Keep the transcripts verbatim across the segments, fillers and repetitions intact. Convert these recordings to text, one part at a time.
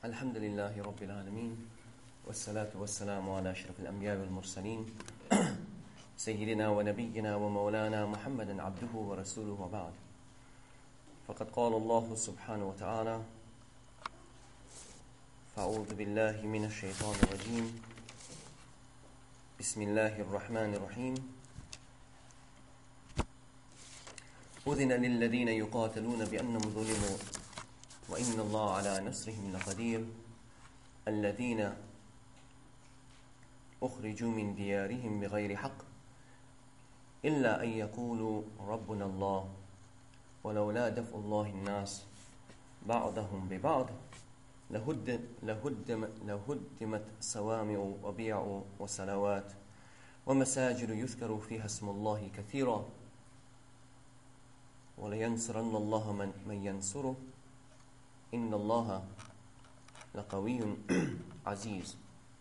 الحمد لله رب العالمين والصلاة والسلام على أشرف الأنبياء والمرسلين سيدنا ونبينا ومولانا محمد عبده ورسوله وبعد. فقد قال الله سبحانه وتعالى: فأعوذ بالله من الشيطان الرجيم بسم الله الرحمن الرحيم أذن للذين يقاتلون بأنهم ظلموا وإن الله على نصرهم لقدير الذين أخرجوا من ديارهم بغير حق إلا أن يقولوا ربنا الله ولولا دفع الله الناس بعضهم ببعض لهد لهدم لهدمت صوامع وبيع وصلوات ومساجد يذكر فيها اسم الله كثيرا ولينصرن الله من, من ينصره إن الله لقوي عزيز.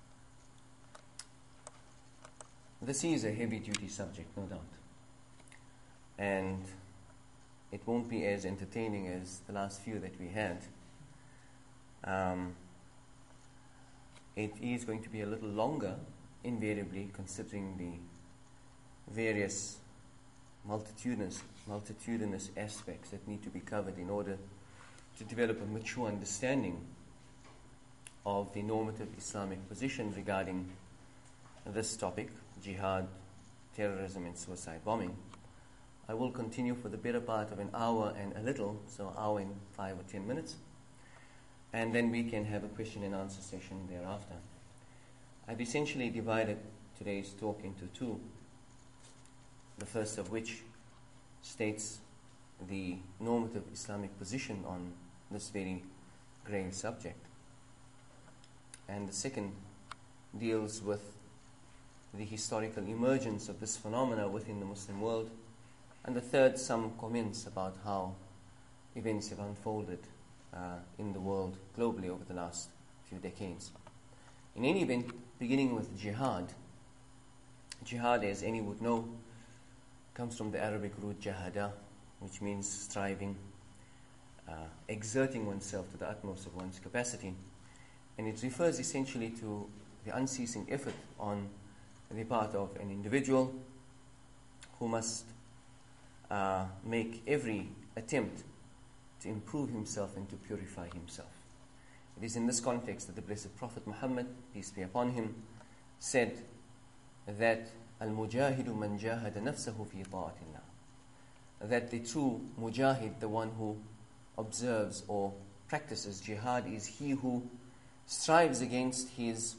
This is a heavy-duty subject, no doubt, and it won't be as entertaining as the last few that we had. Um, it is going to be a little longer, invariably, considering the various multitudinous, multitudinous aspects that need to be covered in order to develop a mature understanding of the normative Islamic position regarding this topic, jihad, terrorism and suicide bombing. I will continue for the better part of an hour and a little, so an hour and five or ten minutes, and then we can have a question and answer session thereafter. I've essentially divided today's talk into two, the first of which states the normative Islamic position on this very grave subject, and the second deals with the historical emergence of this phenomena within the Muslim world, and the third, some comments about how events have unfolded uh, in the world globally over the last few decades. In any event, beginning with jihad. Jihad, as any would know, comes from the Arabic root jahada, which means striving, uh, exerting oneself to the utmost of one's capacity. And it refers essentially to the unceasing effort on the part of an individual who must uh, make every attempt to improve himself and to purify himself. It is in this context that the Blessed Prophet Muhammad, peace be upon him, said that Al-Mujahidu man jahada nafsahu fi ta'atillah, that the true mujahid, the one who observes or practices jihad, is he who strives against his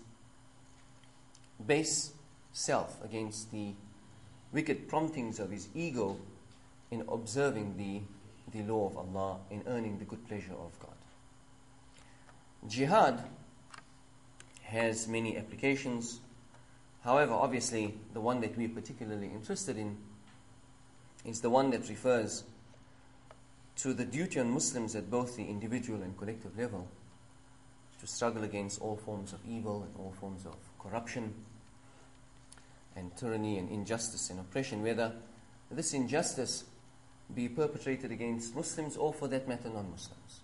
base self, against the wicked promptings of his ego in observing the, the law of Allah, in earning the good pleasure of God. Jihad has many applications. However, obviously, the one that we're particularly interested in is the one that refers to the duty on Muslims at both the individual and collective level to struggle against all forms of evil and all forms of corruption and tyranny and injustice and oppression, whether this injustice be perpetrated against Muslims or, for that matter, non-Muslims.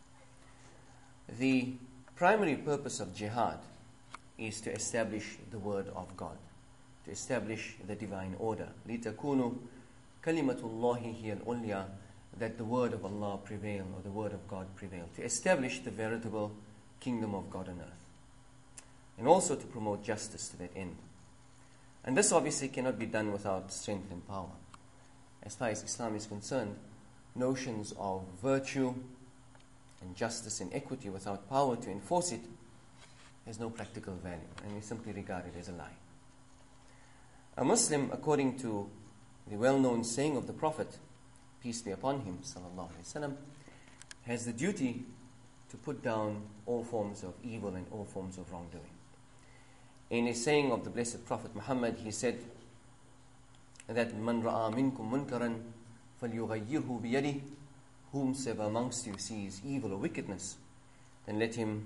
The primary purpose of jihad is to establish the word of God, to establish the divine order. لِتَكُونُ كَلِمَةُ اللَّهِ هِيَ الْعُلْيَا, that the word of Allah prevail, or the word of God prevail, to establish the veritable kingdom of God on earth, and also to promote justice to that end. And this obviously cannot be done without strength and power. As far as Islam is concerned, notions of virtue and justice and equity without power to enforce it has no practical value, and is simply regarded as a lie. A Muslim, according to the well-known saying of the Prophet, peace be upon him, sallallahu alaihi wasallam, has the duty to put down all forms of evil and all forms of wrongdoing. In a saying of the Blessed Prophet Muhammad, he said that man ra'a minkum munkaran falyughayyirhu biyadihi, whomsoever amongst you sees evil or wickedness, then let him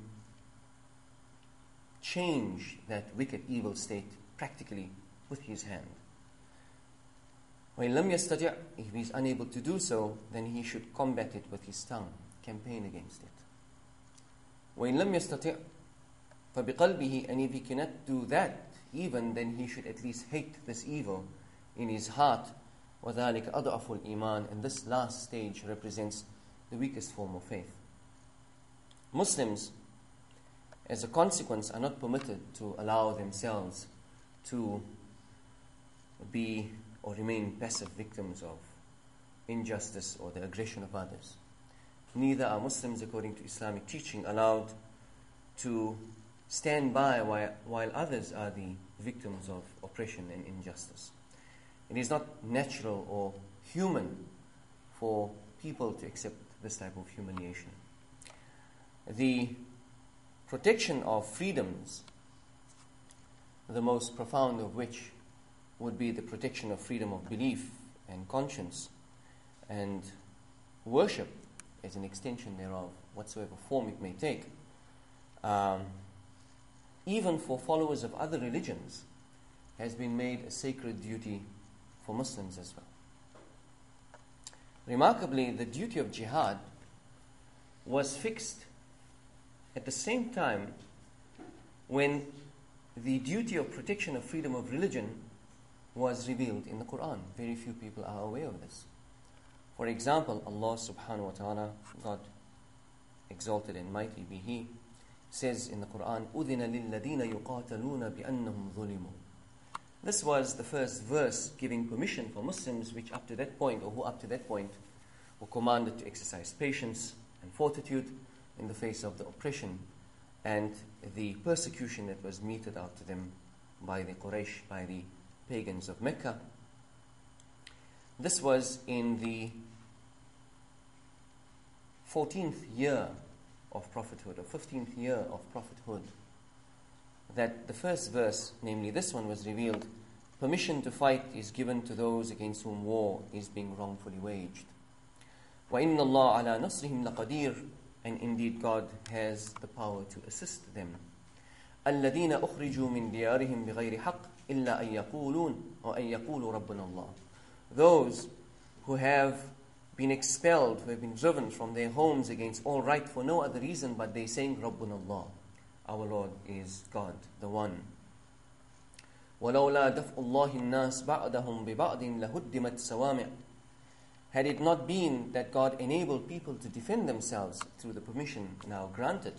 change that wicked evil state practically with his hand. وَإِن لَمْ يَسْتَطِعْ, if he is unable to do so, then he should combat it with his tongue, campaign against it. وَإِن لَمْ يَسْتَطِعْ فَبِقَلْبِهِ. And if he cannot do that, even then he should at least hate this evil in his heart. وَذَلِكَ أَضْعَفُ الْإِيمَانِ. And this last stage represents the weakest form of faith. Muslims, as a consequence, are not permitted to allow themselves to be or remain passive victims of injustice or the aggression of others. Neither are Muslims, according to Islamic teaching, allowed to stand by while, while others are the victims of oppression and injustice. It is not natural or human for people to accept this type of humiliation. The protection of freedoms, the most profound of which would be the protection of freedom of belief and conscience and worship as an extension thereof, whatsoever form it may take, um, even for followers of other religions, has been made a sacred duty for Muslims as well. Remarkably, the duty of jihad was fixed at the same time when the duty of protection of freedom of religion was revealed in the Quran. Very few people are aware of this. For example, Allah subhanahu wa ta'ala, God exalted and mighty be He, says in the Quran, أُذِنَ لِلَّذِينَ يُقَاتَلُونَ بِأَنَّهُمْ ظُلِمُوا. This was the first verse giving permission for Muslims which up to that point, or who up to that point, were commanded to exercise patience and fortitude in the face of the oppression and the persecution that was meted out to them by the Quraysh, by the pagans of Mecca. This was in the fourteenth year of prophethood, or fifteenth year of prophethood, that the first verse, namely this one, was revealed. Permission to fight is given to those against whom war is being wrongfully waged. وَإِنَّ اللَّهَ عَلَى نَصْرِهِمْ لَقَدِيرٌ. And indeed God has the power to assist them. الَّذِينَ أُخْرِجُوا مِنْ دِيَارِهِمْ بِغَيْرِ حَقٍّ إِلَّا أَن يَقُولُونَ أَوْ أَن يَقُولُوا رَبُّنَا اللَّهُ. Those who have been expelled, who have been driven from their homes against all right for no other reason but they saying Rabbuna Allah, our Lord is God, the One. وَلَوْلَا دَفْءُ اللَّهِ النَّاسِ بَعْدَهُمْ بِبَعْدٍ لَهُدِّمَتْ سَوَامِعُ. Had it not been that God enabled people to defend themselves through the permission now granted,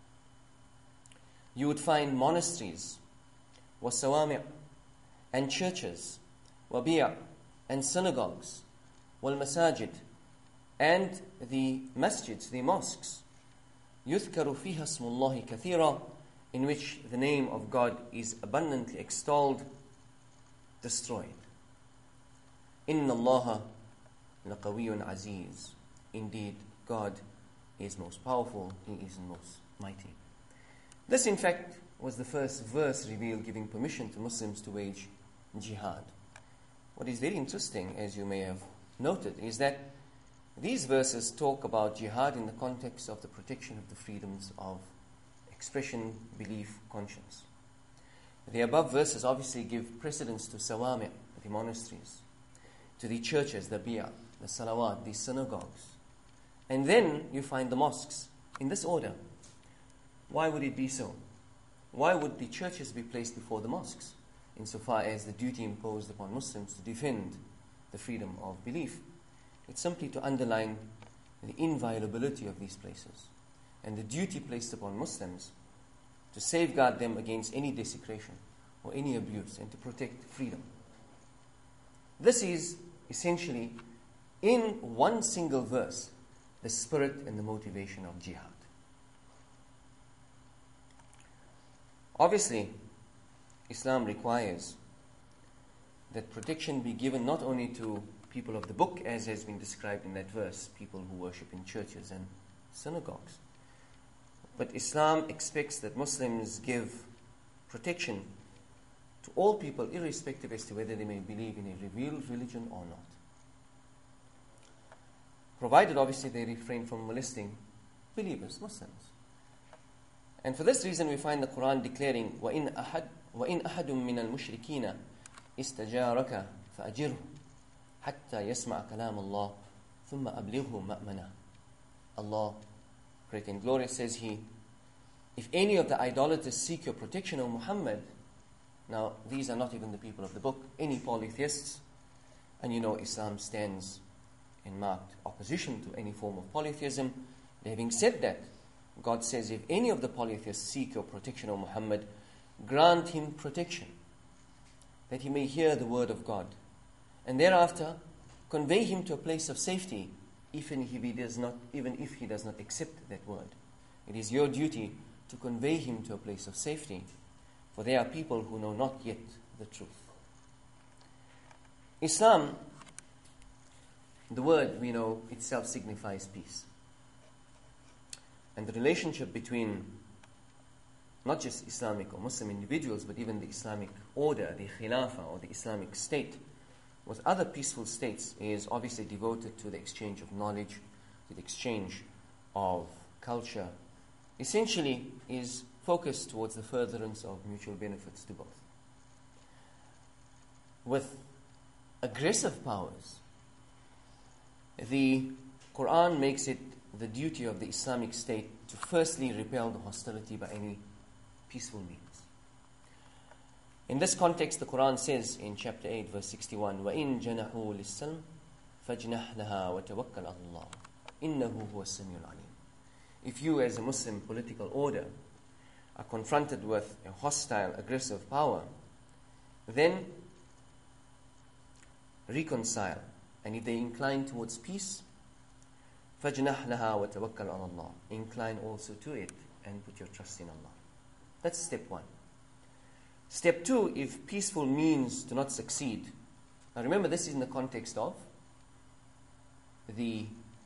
you would find monasteries, وَسَوَامِعُ, and churches, وَبِيَعُ, and synagogues, وَالْمَسَاجِد, and the masjids, the mosques, يُذْكَرُ فِيهَا اسْمُ اللَّهِ كَثِيرًا, in which the name of God is abundantly extolled, destroyed. إِنَّ اللَّهَ لَقَوِيٌّ عَزِيزٌ. Indeed, God is most powerful, He is most mighty. This, in fact, was the first verse revealed giving permission to Muslims to wage jihad. What is very interesting, as you may have noted, is that these verses talk about jihad in the context of the protection of the freedoms of expression, belief, conscience. The above verses obviously give precedence to sawami', the monasteries, to the churches, the bi'a, the salawat, the synagogues. And then you find the mosques in this order. Why would it be so? Why would the churches be placed before the mosques, insofar as the duty imposed upon Muslims to defend the freedom of belief? It's simply to underline the inviolability of these places and the duty placed upon Muslims to safeguard them against any desecration or any abuse and to protect freedom. This is essentially, in one single verse, the spirit and the motivation of jihad. Obviously, Islam requires that protection be given not only to people of the book, as has been described in that verse, people who worship in churches and synagogues, but Islam expects that Muslims give protection to all people, irrespective as to whether they may believe in a revealed religion or not, provided obviously they refrain from molesting believers, Muslims. And for this reason we find the Quran declaring, وَإِنْ أَحَدٌ وَإِنْ أَحَدٌ مِّنَ الْمُشْرِكِينَ إِسْتَجَارَكَ فَأَجِرْهُ حَتَّى يَسْمَعَ كَلَامَ اللَّهِ ثُمَّ أَبْلِغْهُ مَأْمَنَهُ. Allah, great and glorious, says He, if any of the idolaters seek your protection, O Muhammad, now these are not even the people of the book, any polytheists, and you know Islam stands in marked opposition to any form of polytheism. Having said that, God says, if any of the polytheists seek your protection, O Muhammad, grant him protection, that he may hear the word of God, and thereafter convey him to a place of safety, even if he does not, even if he does not accept that word. It is your duty to convey him to a place of safety, for there are people who know not yet the truth. Islam, the word we know itself signifies peace. And the relationship between not just Islamic or Muslim individuals, but even the Islamic order, the Khilafah or the Islamic state, with other peaceful states is obviously devoted to the exchange of knowledge, to the exchange of culture, essentially is focused towards the furtherance of mutual benefits to both. With aggressive powers, the Quran makes it the duty of the Islamic State to firstly repel the hostility by any peaceful means. In this context, the Quran says in chapter eight, verse sixty-one, وَإِن جَنَحُوا لِلسَّلْمِ فَاجْنَحْ لَهَا وَتَوَكَّلْ عَلَى اللَّهِ إِنَّهُ هُوَ السَّمِيعُ الْعَلِيمُ. If you as a Muslim political order are confronted with a hostile, aggressive power, then reconcile. And if they incline towards peace, فَاجْنَحْ لَهَا وَتَوَكَّلْ عَلَى اللَّهِ. Incline also to it and put your trust in Allah. That's step one. Step two, if peaceful means do not succeed. Now remember, this is in the context of the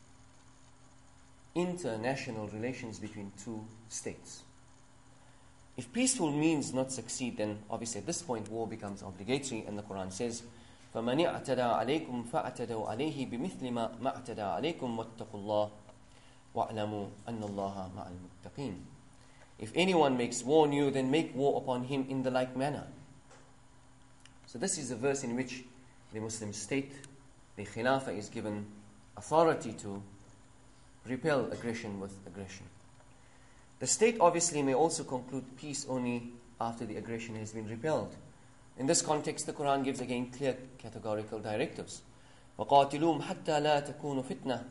international relations between two states. If peaceful means not succeed, then obviously at this point war becomes obligatory, and the Quran says, فَمَنِ اعْتَدَى عَلَيْكُمْ فَاعْتَدَوْا عَلَيْهِ بِمِثْلِ مَا اعْتَدَى عَلَيْكُمْ وَاتَّقُوا اللَّهَ وَاعْلَمُوا أَنَّ اللَّهَ مَعَ الْمُتَّقِينَ. If anyone makes war on you, then make war upon him in the like manner. So this is a verse in which the Muslim state, the Khilafah, is given authority to repel aggression with aggression. The state obviously may also conclude peace only after the aggression has been repelled. In this context, the Quran gives again clear categorical directives. وَقَاتِلُوهُمْ حَتَّى لَا تَكُونُ فِتْنَةً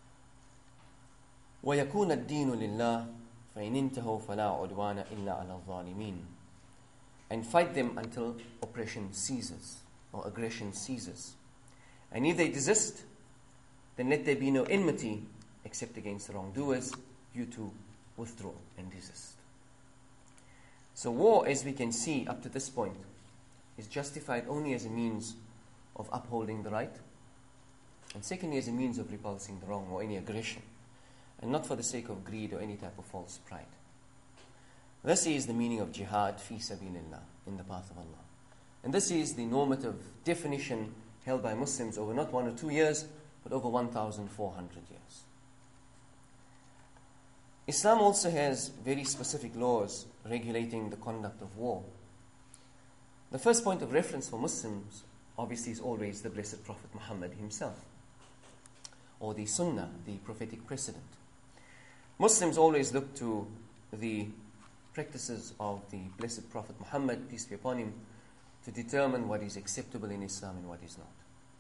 وَيَكُونَ الدِّينُ لِلَّهِ فَإِنِ انْتَهُوا فَلَا عُدْوَانَ إِلَّا عَلَى الظَّالِمِينَ. And fight them until oppression ceases, or aggression ceases. And if they desist, then let there be no enmity except against the wrongdoers. You too withdraw and desist. So war, as we can see up to this point, is justified only as a means of upholding the right, and secondly as a means of repulsing the wrong or any aggression, and not for the sake of greed or any type of false pride. This is the meaning of jihad fi sabilillah, in the path of Allah. And this is the normative definition held by Muslims over not one or two years, but over one thousand four hundred years. Islam also has very specific laws regulating the conduct of war. The first point of reference for Muslims obviously is always the Blessed Prophet Muhammad himself, or the Sunnah, the prophetic precedent. Muslims always look to the practices of the Blessed Prophet Muhammad, peace be upon him, to determine what is acceptable in Islam and what is not.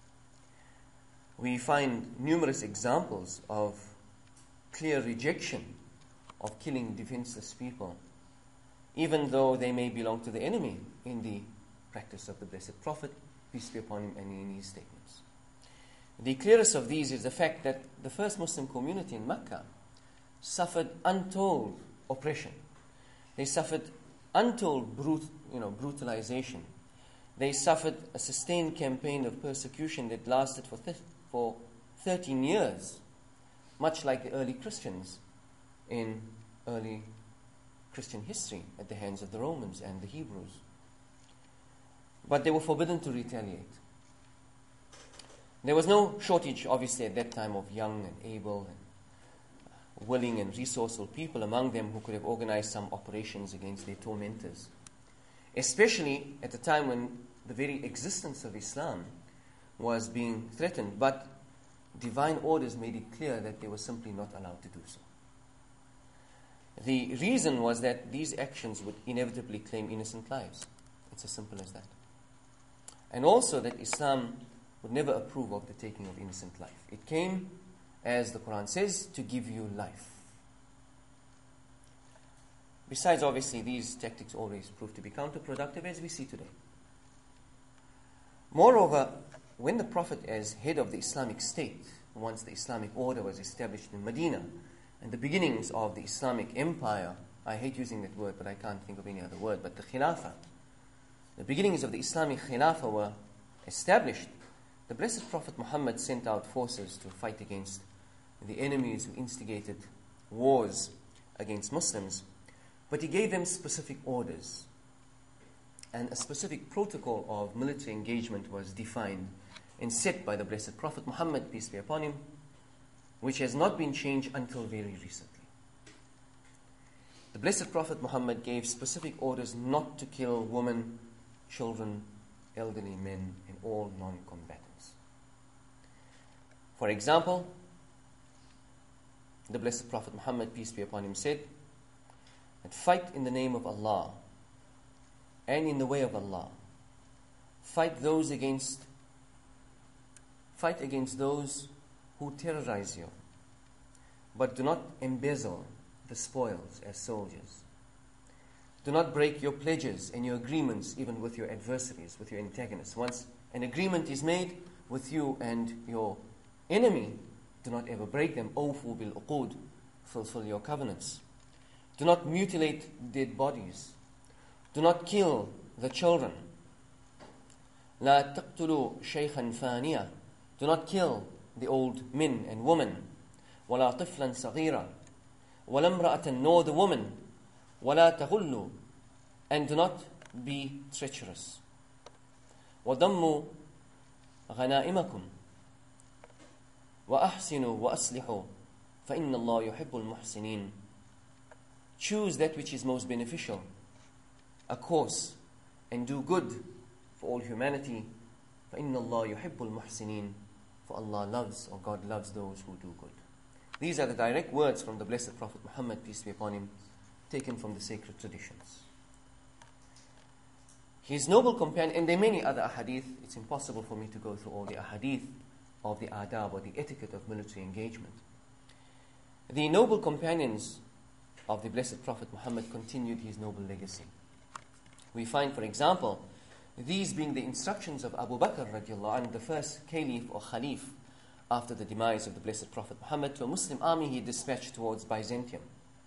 We find numerous examples of clear rejection of killing defenseless people, even though they may belong to the enemy, in the practice of the Blessed Prophet, peace be upon him, and in his statements. The clearest of these is the fact that the first Muslim community in Mecca suffered untold oppression. They suffered untold brut, you know, brutalization. They suffered a sustained campaign of persecution that lasted for, th- for thirteen years, much like the early Christians in early Christian history at the hands of the Romans and the Hebrews. But they were forbidden to retaliate. There was no shortage, obviously, at that time of young and able and willing and resourceful people among them who could have organized some operations against their tormentors, especially at a time when the very existence of Islam was being threatened, but divine orders made it clear that they were simply not allowed to do so. The reason was that these actions would inevitably claim innocent lives. It's as simple as that. And also that Islam would never approve of the taking of innocent life. It came, as the Quran says, to give you life. Besides, obviously, these tactics always prove to be counterproductive, as we see today. Moreover, when the Prophet, as head of the Islamic State, once the Islamic order was established in Medina, and the beginnings of the Islamic Empire, I hate using that word, but I can't think of any other word, but the Khilafah, the beginnings of the Islamic Khilafah were established, the Blessed Prophet Muhammad sent out forces to fight against the enemies who instigated wars against Muslims, but he gave them specific orders. And a specific protocol of military engagement was defined and set by the Blessed Prophet Muhammad, peace be upon him, which has not been changed until very recently. The Blessed Prophet Muhammad gave specific orders not to kill women, children, elderly men, and all non-combatants. For example, the Blessed Prophet Muhammad, peace be upon him, said that fight in the name of Allah and in the way of Allah. Fight those against, fight against those who terrorize you, but do not embezzle the spoils as soldiers. Do not break your pledges and your agreements even with your adversaries, with your antagonists. Once an agreement is made with you and your enemy, do not ever break them. Awfu bil uqud, fulfill your covenants. Do not mutilate dead bodies. Do not kill the children. La taqtulu shaykhan faniya. Do not kill the old men and women. Wala tiflan saghira. Wala imra'atan, nor the woman. Wala taghullu. And do not be treacherous. وَضَمُّوا غَنَائِمَكُمْ وَأَحْسِنُوا وَأَصْلِحُوا فَإِنَّ اللَّهَ يُحِبُّ الْمُحْسِنِينَ. Choose that which is most beneficial, a course, and do good for all humanity. فَإِنَّ اللَّهَ يُحِبُّ الْمُحْسِنِينَ. For Allah loves, or God loves those who do good. These are the direct words from the Blessed Prophet Muhammad, peace be upon him, taken from the sacred traditions. His noble companion, and there are many other ahadith, it's impossible for me to go through all the ahadith of the adab or the etiquette of military engagement. The noble companions of the Blessed Prophet Muhammad continued his noble legacy. We find, for example, these being the instructions of Abu Bakr radiallahu anhu, the first caliph or khalif after the demise of the Blessed Prophet Muhammad, to a Muslim army he dispatched towards Byzantium.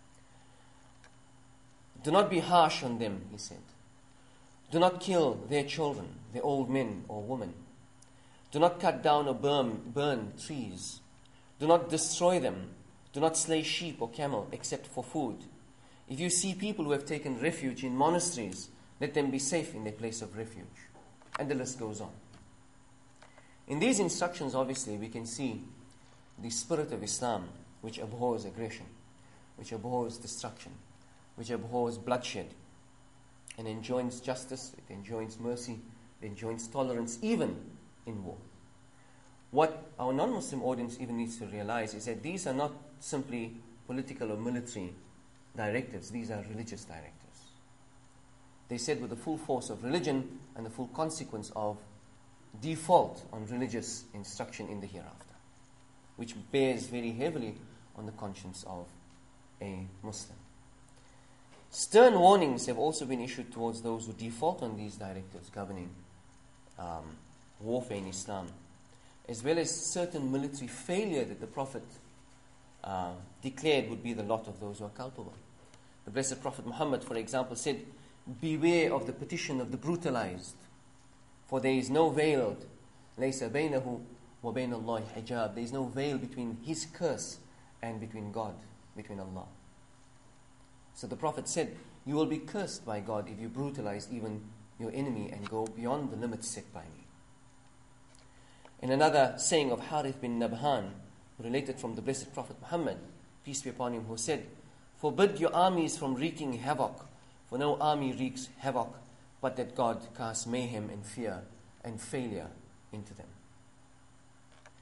Do not be harsh on them, he said. Do not kill their children, their old men or women. Do not cut down or burn, burn trees. Do not destroy them. Do not slay sheep or camel except for food. If you see people who have taken refuge in monasteries, let them be safe in their place of refuge. And the list goes on. In these instructions, obviously, we can see the spirit of Islam, which abhors aggression, which abhors destruction, which abhors bloodshed, and enjoins justice, it enjoins mercy, it enjoins tolerance, even in war. What our non-Muslim audience even needs to realize is that these are not simply political or military directives, these are religious directives. They said with the full force of religion and the full consequence of default on religious instruction in the hereafter, which bears very heavily on the conscience of a Muslim. Stern warnings have also been issued towards those who default on these directives governing um, warfare in Islam, as well as certain military failure that the Prophet uh, declared would be the lot of those who are culpable. The Blessed Prophet Muhammad, for example, said, beware of the petition of the brutalized, for there is no veil, لَيْسَ بَيْنَهُ وَبَيْنَ اللَّهِ حِجَابٍ. There is no veil between his curse and between God, between Allah. So the Prophet said, you will be cursed by God if you brutalize even your enemy and go beyond the limits set by me. In another saying of Harith bin Nabhan, related from the Blessed Prophet Muhammad, peace be upon him, who said, forbid your armies from wreaking havoc, for no army wreaks havoc, but that God casts mayhem and fear and failure into them.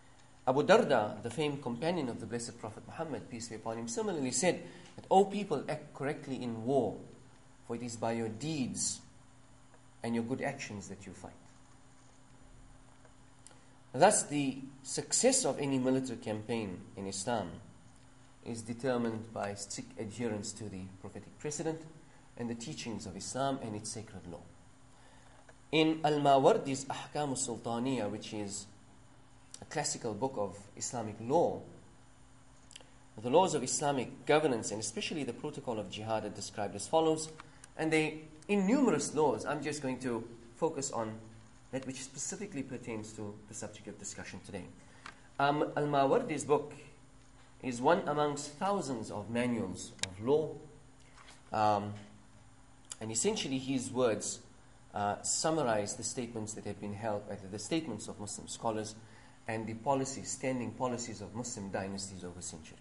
Abu Darda, the famed companion of the Blessed Prophet Muhammad, peace be upon him, similarly said that, O people, act correctly in war, for it is by your deeds and your good actions that you fight. Thus, the success of any military campaign in Islam is determined by strict adherence to the prophetic precedent and the teachings of Islam and its sacred law. In Al-Mawardi's Ahkam al-Sultaniya, which is a classical book of Islamic law, the laws of Islamic governance and especially the protocol of jihad are described as follows. And they, in numerous laws, I'm just going to focus on that which specifically pertains to the subject of discussion today. Um, Al-Mawardi's book is one amongst thousands of manuals of law. Um, and essentially his words uh, summarize the statements that have been held, uh, the statements of Muslim scholars and the policies, standing policies of Muslim dynasties over centuries.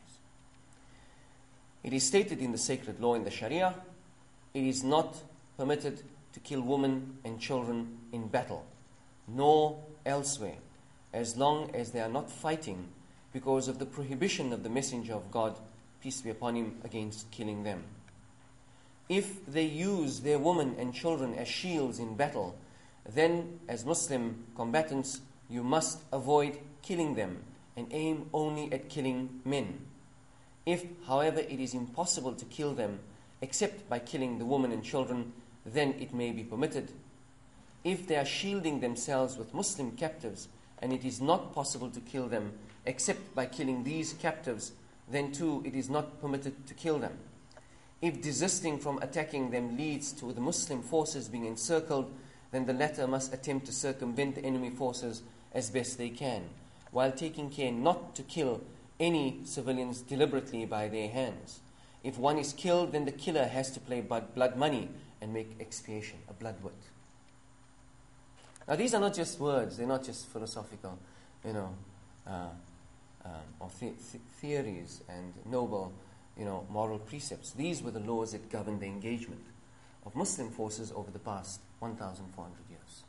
It is stated in the sacred law in the Sharia, it is not permitted to kill women and children in battle, nor elsewhere, as long as they are not fighting because of the prohibition of the Messenger of God, peace be upon him, against killing them. If they use their women and children as shields in battle, then as Muslim combatants, you must avoid killing them and aim only at killing men. If, however, it is impossible to kill them except by killing the women and children, then it may be permitted. If they are shielding themselves with Muslim captives and it is not possible to kill them except by killing these captives, then too it is not permitted to kill them. If desisting from attacking them leads to the Muslim forces being encircled, then the latter must attempt to circumvent the enemy forces as best they can, while taking care not to kill any civilians deliberately by their hands. If one is killed, then the killer has to pay blood money and make expiation, a blood wit. Now these are not just words, they're not just philosophical, you know, uh, um, or the- th- theories and noble, you know, moral precepts. These were the laws that governed the engagement of Muslim forces over the past one thousand four hundred years.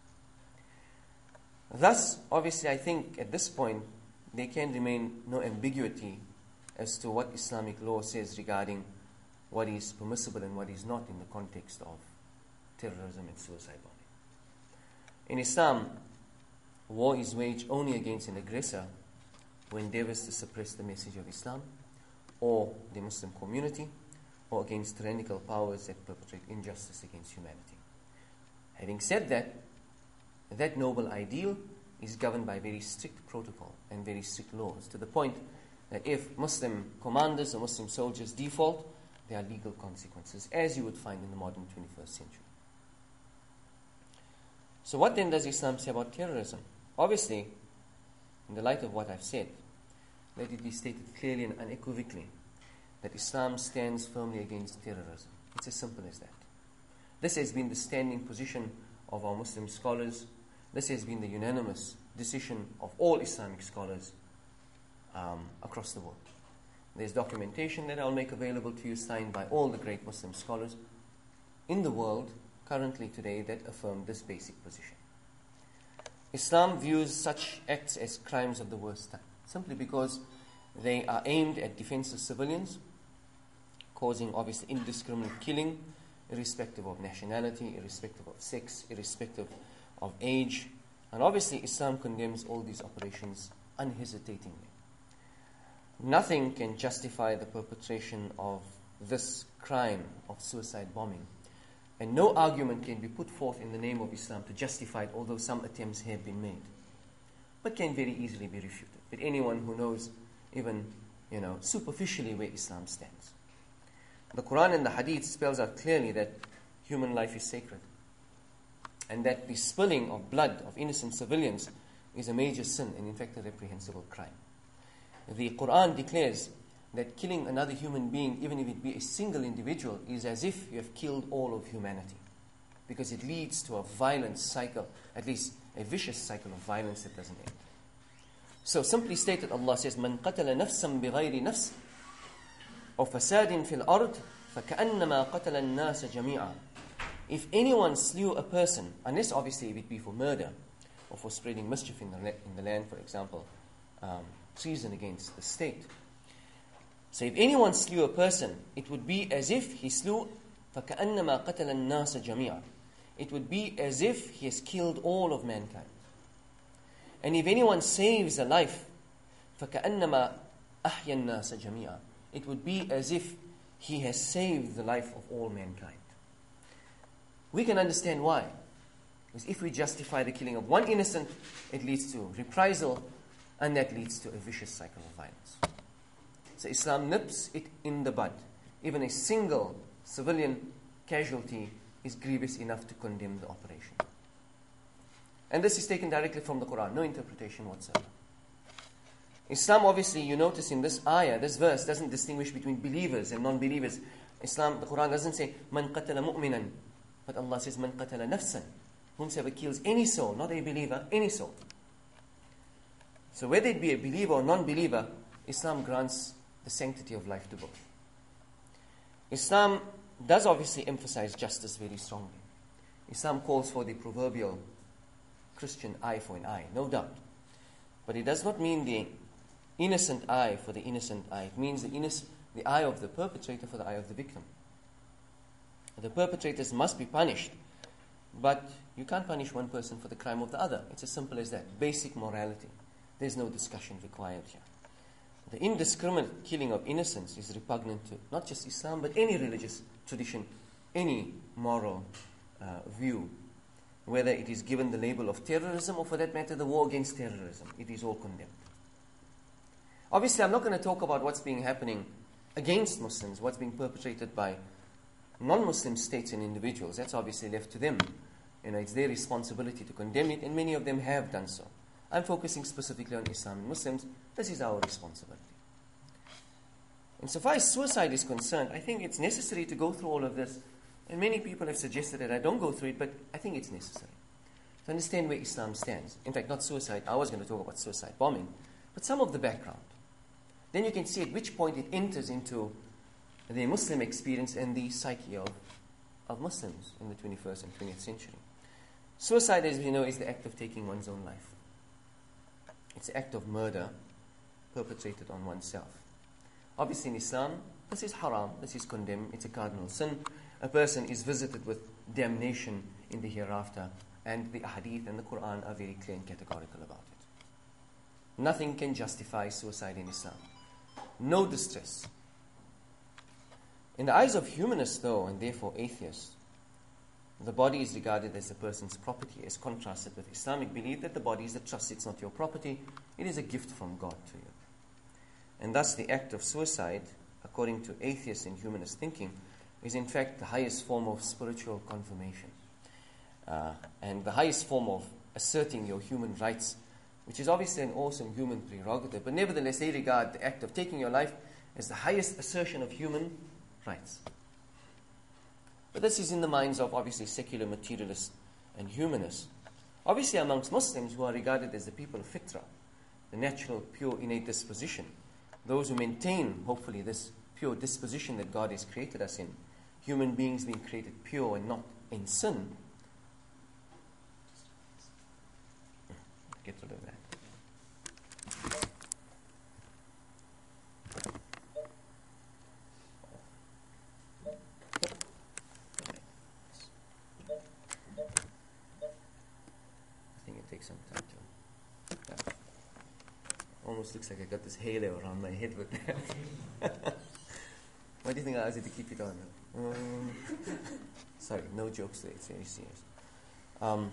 Thus, obviously, I think at this point, there can remain no ambiguity as to what Islamic law says regarding what is permissible and what is not in the context of terrorism and suicide bombing. In Islam, war is waged only against an aggressor who endeavors to suppress the message of Islam or the Muslim community, or against tyrannical powers that perpetrate injustice against humanity. Having said that, that noble ideal is governed by very strict protocol and very strict laws, to the point that if Muslim commanders or Muslim soldiers default, there are legal consequences, as you would find in the modern twenty-first century. So what then does Islam say about terrorism? Obviously, in the light of what I've said, let it be stated clearly and unequivocally that Islam stands firmly against terrorism. It's as simple as that. This has been the standing position of our Muslim scholars. This has been the unanimous decision of all Islamic scholars um, across the world. There's documentation that I'll make available to you, signed by all the great Muslim scholars in the world currently today that affirm this basic position. Islam views such acts as crimes of the worst type, simply because they are aimed at defenseless civilians, causing obviously indiscriminate killing, irrespective of nationality, irrespective of sex, irrespective of age. And obviously Islam condemns all these operations unhesitatingly. Nothing can justify the perpetration of this crime of suicide bombing. And no argument can be put forth in the name of Islam to justify it, although some attempts have been made, but can very easily be refuted. But anyone who knows even, you know, superficially where Islam stands. The Quran and the Hadith spells out clearly that human life is sacred, and that the spilling of blood of innocent civilians is a major sin and in fact a reprehensible crime. The Quran declares that killing another human being, even if it be a single individual, is as if you have killed all of humanity, because it leads to a violent cycle, at least a vicious cycle of violence that doesn't end. So simply stated, Allah says, "Man qatala nafsan bighayri nafs aw fasadin fil ard fakannama qatala an-nas jami'a." If anyone slew a person, unless obviously if it be for murder or for spreading mischief in the, in the land, for example, um, treason against the state. So if anyone slew a person, it would be as if he slew فَكَأَنَّمَا قَتَلَ النَّاسَ جَمِيعًا. It would be as if he has killed all of mankind. And if anyone saves a life, فَكَأَنَّمَا أَحْيَا النَّاسَ جَمِيعًا. It would be as if he has saved the life of all mankind. We can understand why. Because if we justify the killing of one innocent, it leads to reprisal, and that leads to a vicious cycle of violence. So Islam nips it in the bud. Even a single civilian casualty is grievous enough to condemn the operation. And this is taken directly from the Quran, no interpretation whatsoever. Islam, obviously, you notice in this ayah, this verse doesn't distinguish between believers and non-believers. Islam, the Quran doesn't say, مَنْ قَتَلَ مُؤْمِنًا, but Allah says, مَنْ قَتَلَ نَفْسًا. Whomsoever kills any soul, not a believer, any soul. So whether it be a believer or non-believer, Islam grants the sanctity of life to both. Islam does obviously emphasize justice very strongly. Islam calls for the proverbial Christian eye for an eye, no doubt. But it does not mean the innocent eye for the innocent eye. It means the, innocent, the eye of the perpetrator for the eye of the victim. The perpetrators must be punished, but you can't punish one person for the crime of the other. It's as simple as that. Basic morality. There's no discussion required here. The indiscriminate killing of innocents is repugnant to not just Islam, but any religious tradition, any moral uh, view. Whether it is given the label of terrorism or, for that matter, the war against terrorism, it is all condemned. Obviously, I'm not going to talk about what's being happening against Muslims, what's being perpetrated by non-Muslim states and individuals. That's obviously left to them. You know, it's their responsibility to condemn it, and many of them have done so. I'm focusing specifically on Islam and Muslims. This is our responsibility. And so far as suicide is concerned, I think it's necessary to go through all of this. And many people have suggested that I don't go through it, but I think it's necessary to understand where Islam stands. In fact, not suicide. I was going to talk about suicide bombing, but some of the background. Then you can see at which point it enters into the Muslim experience and the psyche of, of Muslims in the twenty-first and twentieth century. Suicide, as we know, is the act of taking one's own life. It's the act of murder perpetrated on oneself. Obviously in Islam, this is haram, this is condemned, it's a cardinal sin. A person is visited with damnation in the hereafter, and the hadith and the Quran are very clear and categorical about it. Nothing can justify suicide in Islam. No distress. In the eyes of humanists, though, and therefore atheists, the body is regarded as a person's property, as contrasted with Islamic belief that the body is a trust, it's not your property, it is a gift from God to you. And thus the act of suicide, according to atheist and humanist thinking, is in fact the highest form of spiritual confirmation. Uh, and the highest form of asserting your human rights, which is obviously an awesome human prerogative, but nevertheless they regard the act of taking your life as the highest assertion of human rights. But this is in the minds of obviously secular materialists and humanists. Obviously amongst Muslims who are regarded as the people of fitrah, the natural, pure, innate disposition, those who maintain, hopefully, this pure disposition that God has created us in, human beings being created pure and not in sin. Get rid of that. I think it takes some time to... Yeah. Almost looks like I got this halo around my head with that. Why do you think I asked you to keep it on? Um, sorry, no jokes there. It's very serious. Um,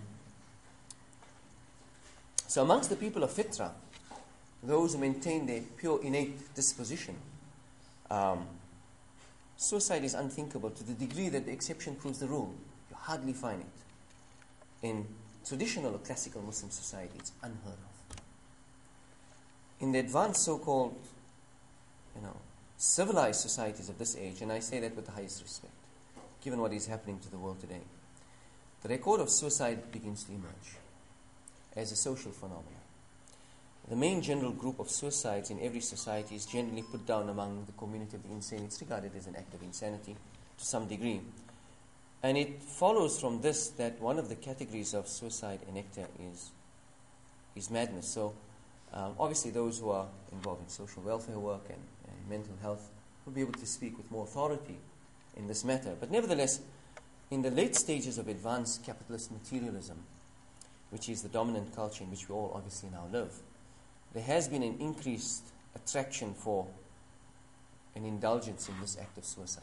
so amongst the people of fitrah, those who maintain their pure innate disposition, um, suicide is unthinkable to the degree that the exception proves the rule. You hardly find it. In traditional or classical Muslim society, it's unheard of. In the advanced so-called, you know, civilized societies of this age, and I say that with the highest respect, given what is happening to the world today, the record of suicide begins to emerge as a social phenomenon. The main general group of suicides in every society is generally put down among the community of the insane. It's regarded as an act of insanity to some degree. And it follows from this that one of the categories of suicide enacta is, is madness. So Um, obviously, those who are involved in social welfare work and, and mental health will be able to speak with more authority in this matter. But nevertheless, in the late stages of advanced capitalist materialism, which is the dominant culture in which we all obviously now live, there has been an increased attraction for an indulgence in this act of suicide,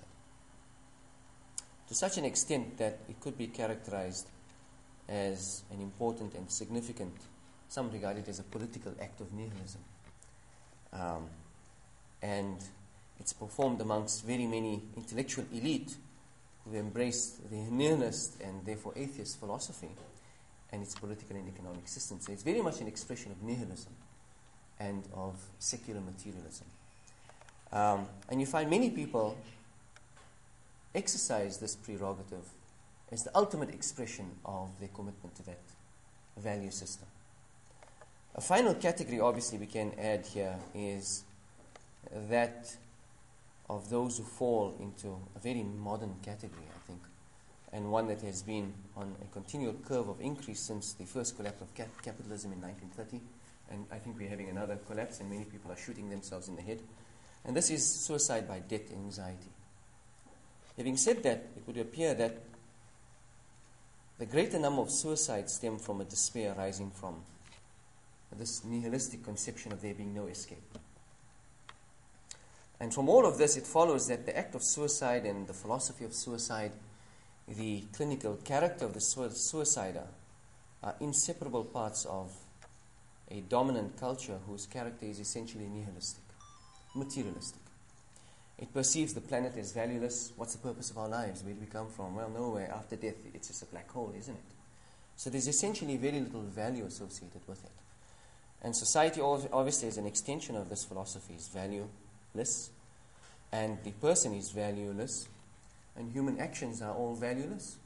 to such an extent that it could be characterized as an important and significant, some regard it as a political act of nihilism. Um, and it's performed amongst very many intellectual elite who embraced the nihilist and therefore atheist philosophy and its political and economic system. So it's very much an expression of nihilism and of secular materialism. Um, and you find many people exercise this prerogative as the ultimate expression of their commitment to that value system. A final category, obviously, we can add here is that of those who fall into a very modern category, I think, and one that has been on a continual curve of increase since the first collapse of cap- capitalism in nineteen thirty. And I think we're having another collapse, and many people are shooting themselves in the head. And this is suicide by debt anxiety. Having said that, it would appear that the greater number of suicides stem from a despair arising from this nihilistic conception of there being no escape. And from all of this, it follows that the act of suicide and the philosophy of suicide, the clinical character of the su- suicider, are inseparable parts of a dominant culture whose character is essentially nihilistic, materialistic. It perceives the planet as valueless. What's the purpose of our lives? Where do we come from? Well, nowhere. After death, it's just a black hole, isn't it? So there's essentially very little value associated with it. And society obviously is an extension of this philosophy, is valueless, and the person is valueless, and human actions are all valueless.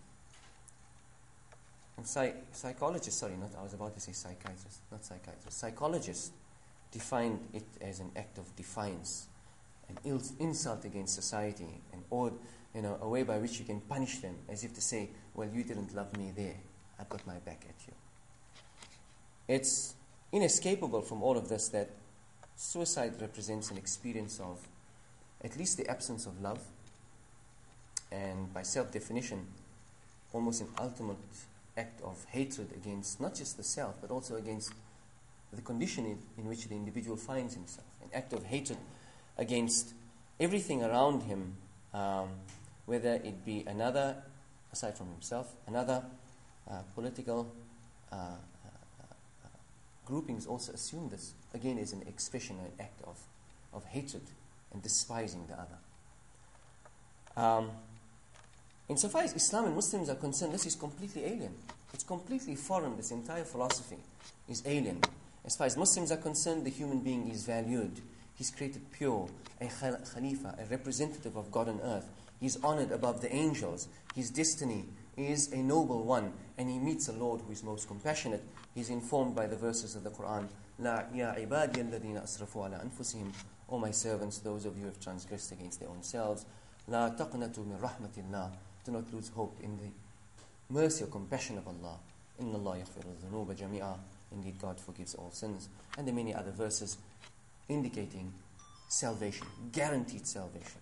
And psych- psychologists, sorry, not I was about to say psychiatrists, not psychiatrists. Psychologists defined it as an act of defiance, an Ill, insult against society, and or you know a way by which you can punish them, as if to say, "Well, you didn't love me there. I've got my back at you." It's inescapable from all of this that suicide represents an experience of at least the absence of love, and by self-definition, almost an ultimate act of hatred against not just the self, but also against the condition in, in which the individual finds himself. An act of hatred against everything around him, um, whether it be another, aside from himself, another uh, political uh, uh, uh, groupings also assume this, again, as an expression, an act of, of hatred and despising the other. Um, insofar as Islam and Muslims are concerned, this is completely alien. It's completely foreign. This entire philosophy is alien. As far as Muslims are concerned, the human being is valued. He's created pure, a khalifa, a representative of God on earth. He's honored above the angels. His destiny is a noble one, and he meets a Lord who is most compassionate. He's informed by the verses of the Quran, La ya ibadi alladhina asrafu ala anfusihim, O my servants, those of you who have transgressed against their own selves, La taqnatu min rahmatillah, do not lose hope in the mercy or compassion of Allah. Inna Allah yaghfiru dhunuba jami'a, indeed God forgives all sins. And there are many other verses indicating salvation, guaranteed salvation.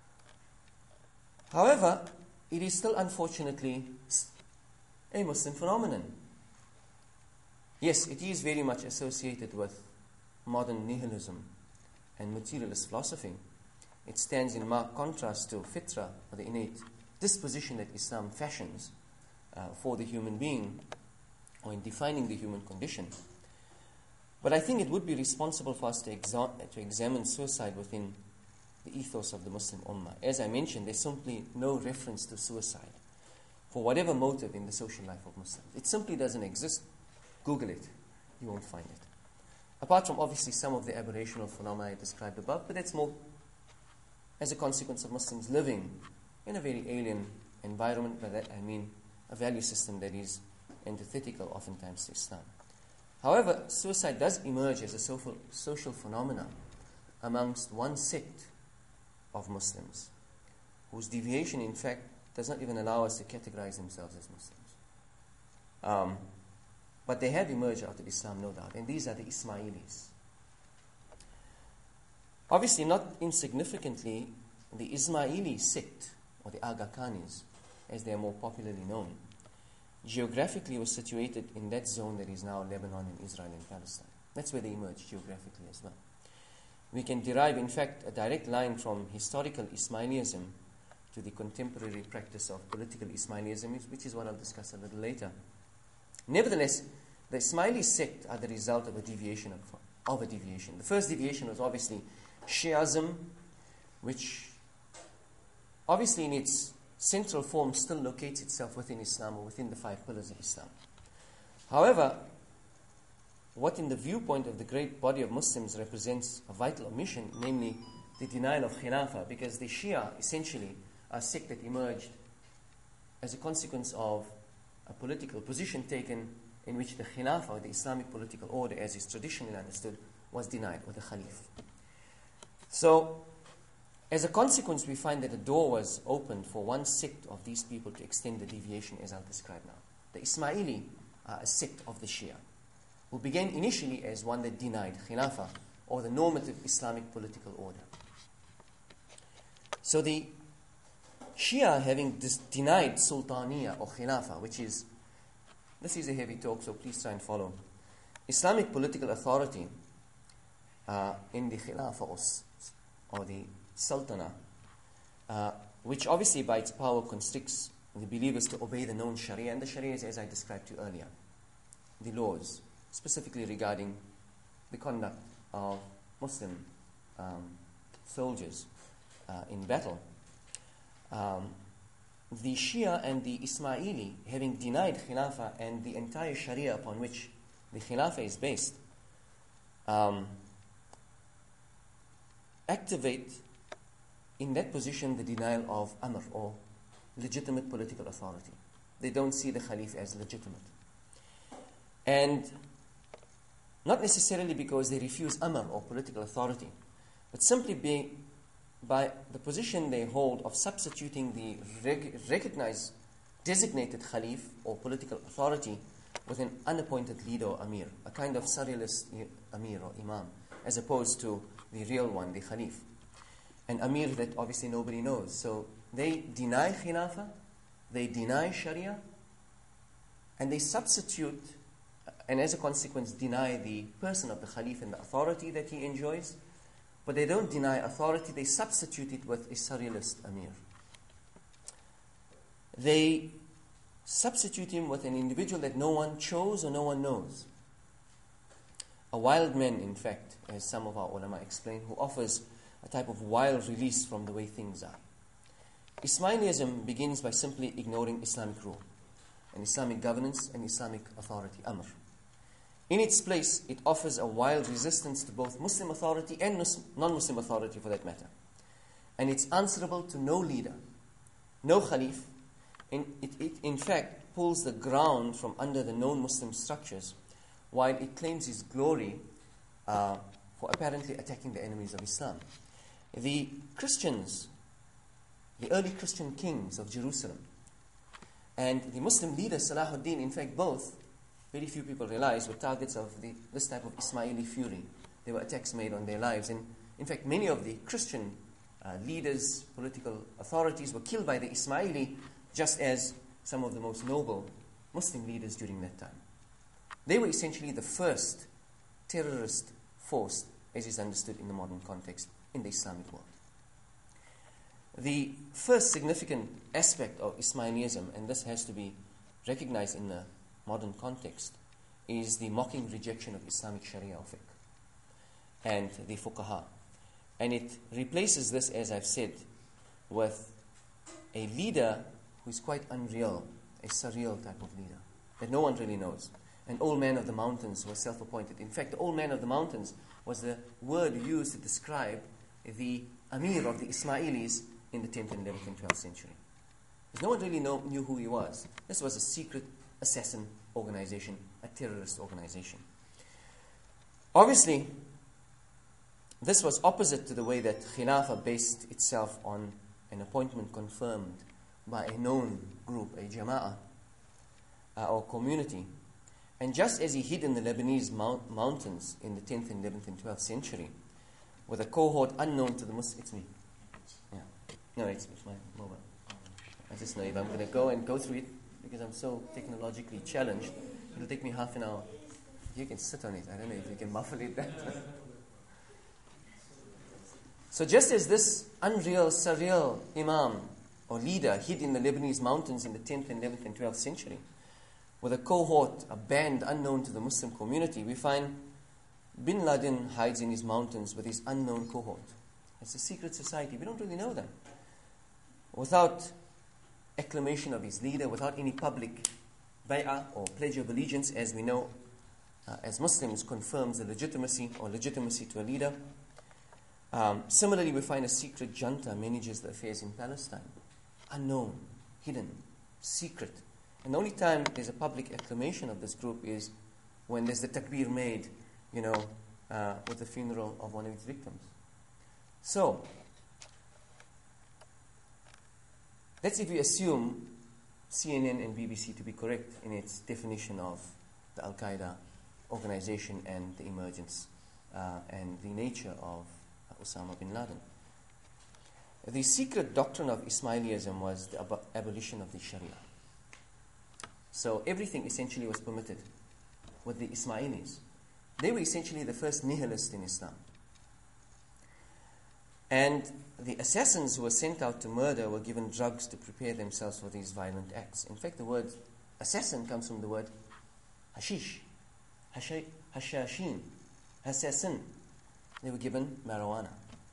However, it is still unfortunately a Muslim phenomenon. Yes, it is very much associated with modern nihilism and materialist philosophy. It stands in marked contrast to fitra, or the innate disposition that Islam fashions uh, for the human being, or in defining the human condition. But I think it would be responsible for us to, exa- to examine suicide within the ethos of the Muslim Ummah. As I mentioned, there's simply no reference to suicide for whatever motive in the social life of Muslims. It simply doesn't exist. Google it. You won't find it. Apart from obviously some of the aberrational phenomena I described above, but that's more as a consequence of Muslims living in a very alien environment. By that I mean a value system that is antithetical oftentimes to Islam. However, suicide does emerge as a social, social phenomenon amongst one sect of Muslims, whose deviation, in fact, does not even allow us to categorize themselves as Muslims. Um, But they have emerged out of Islam, no doubt, and these are the Ismailis. Obviously, not insignificantly, the Ismaili sect, or the Aga Khanis, as they are more popularly known, geographically was situated in that zone that is now Lebanon and Israel and Palestine. That's where they emerged geographically as well. We can derive, in fact, a direct line from historical Ismailism to the contemporary practice of political Ismailism, which is what I'll discuss a little later. Nevertheless, the Ismaili sect are the result of a deviation of, of a deviation. The first deviation was obviously Shi'ism, which obviously in its central form still locates itself within Islam or within the five pillars of Islam. However, what in the viewpoint of the great body of Muslims represents a vital omission, namely the denial of Khilafah, because the Shia essentially are a sect that emerged as a consequence of a political position taken in which the Khilafah, or the Islamic political order as is traditionally understood, was denied, or the Khalif. So, as a consequence, we find that a door was opened for one sect of these people to extend the deviation, as I'll describe now. The Ismaili are a sect of the Shia, who began initially as one that denied Khilafah, or the normative Islamic political order. So the Shia, having dis- denied Sultaniya or Khilafah, which is, this is a heavy talk, so please try and follow, Islamic political authority uh, in the Khilafah or, or the Sultanah, uh, which obviously by its power constricts the believers to obey the known Sharia, and the Sharia is, as I described to you earlier, the laws, specifically regarding the conduct of Muslim um, soldiers uh, in battle. Um, the Shia and the Ismaili, having denied Khilafah and the entire Sharia upon which the Khilafah is based, um, activate in that position the denial of Amr, or legitimate political authority. They don't see the Khalif as legitimate. And not necessarily because they refuse Amr or political authority, but simply be, by the position they hold of substituting the reg- recognized, designated Khalif or political authority with an unappointed leader or Amir, a kind of surrealist Amir or Imam, as opposed to the real one, the Khalif. An Amir that obviously nobody knows. So they deny Khilafah, they deny Sharia, and they substitute, and as a consequence deny the person of the Khalif and the authority that he enjoys. But they don't deny authority, they substitute it with a surrealist Amir. They substitute him with an individual that no one chose or no one knows. A wild man, in fact, as some of our ulama explain, who offers a type of wild release from the way things are. Ismailism begins by simply ignoring Islamic rule, and Islamic governance, and Islamic authority, Amr. In its place, it offers a wild resistance to both Muslim authority and non-Muslim authority for that matter. And it's answerable to no leader, no Khalif, and it, it in fact pulls the ground from under the known Muslim structures, while it claims its glory uh, for apparently attacking the enemies of Islam. The Christians, the early Christian kings of Jerusalem, and the Muslim leader Salahuddin, in fact both, very few people realize, were targets of the, this type of Ismaili fury. There were attacks made on their lives. And in fact, many of the Christian uh, leaders, political authorities were killed by the Ismaili, just as some of the most noble Muslim leaders during that time. They were essentially the first terrorist force, as is understood in the modern context, in the Islamic world. The first significant aspect of Ismailism, and this has to be recognized in the modern context, is the mocking rejection of Islamic Sharia or fiqh and the fuqaha. And it replaces this, as I've said, with a leader who is quite unreal, a surreal type of leader that no one really knows. An old man of the mountains was self-appointed. In fact, the old man of the mountains was the word used to describe the Amir of the Ismailis in the tenth, eleventh, and twelfth century. Because no one really know, knew who he was. This was a secret assassin organization, a terrorist organization. Obviously, this was opposite to the way that Khilafah based itself on an appointment confirmed by a known group, a jama'ah, uh, or community. And just as he hid in the Lebanese mount- mountains in the tenth and eleventh and twelfth century with a cohort unknown to the Muslims. It's me. Yeah. No, it's, it's my mobile. I just know if I'm going to go and go through it, because I'm so technologically challenged, it'll take me half an hour. You can sit on it. I don't know if you can muffle it that way. So just as this unreal, surreal imam or leader hid in the Lebanese mountains in the tenth and eleventh and twelfth century with a cohort, a band unknown to the Muslim community, we find Bin Laden hides in his mountains with his unknown cohort. It's a secret society. We don't really know them. Without acclamation of his leader, without any public bay'ah or pledge of allegiance, as we know, uh, as Muslims, confirms the legitimacy or legitimacy to a leader. Um, similarly, we find a secret junta manages the affairs in Palestine. Unknown, hidden, secret. And the only time there's a public acclamation of this group is when there's the takbir made, you know, uh, with the funeral of one of its victims. So, that's if we assume C N N and B B C to be correct in its definition of the Al-Qaeda organization and the emergence uh, and the nature of Osama bin Laden. The secret doctrine of Ismailism was the ab- abolition of the Sharia. So everything essentially was permitted with the Ismailis. They were essentially the first nihilists in Islam. And the assassins who were sent out to murder were given drugs to prepare themselves for these violent acts. In fact, the word assassin comes from the word hashish, hashay, hashashin, assassin. They were given marijuana.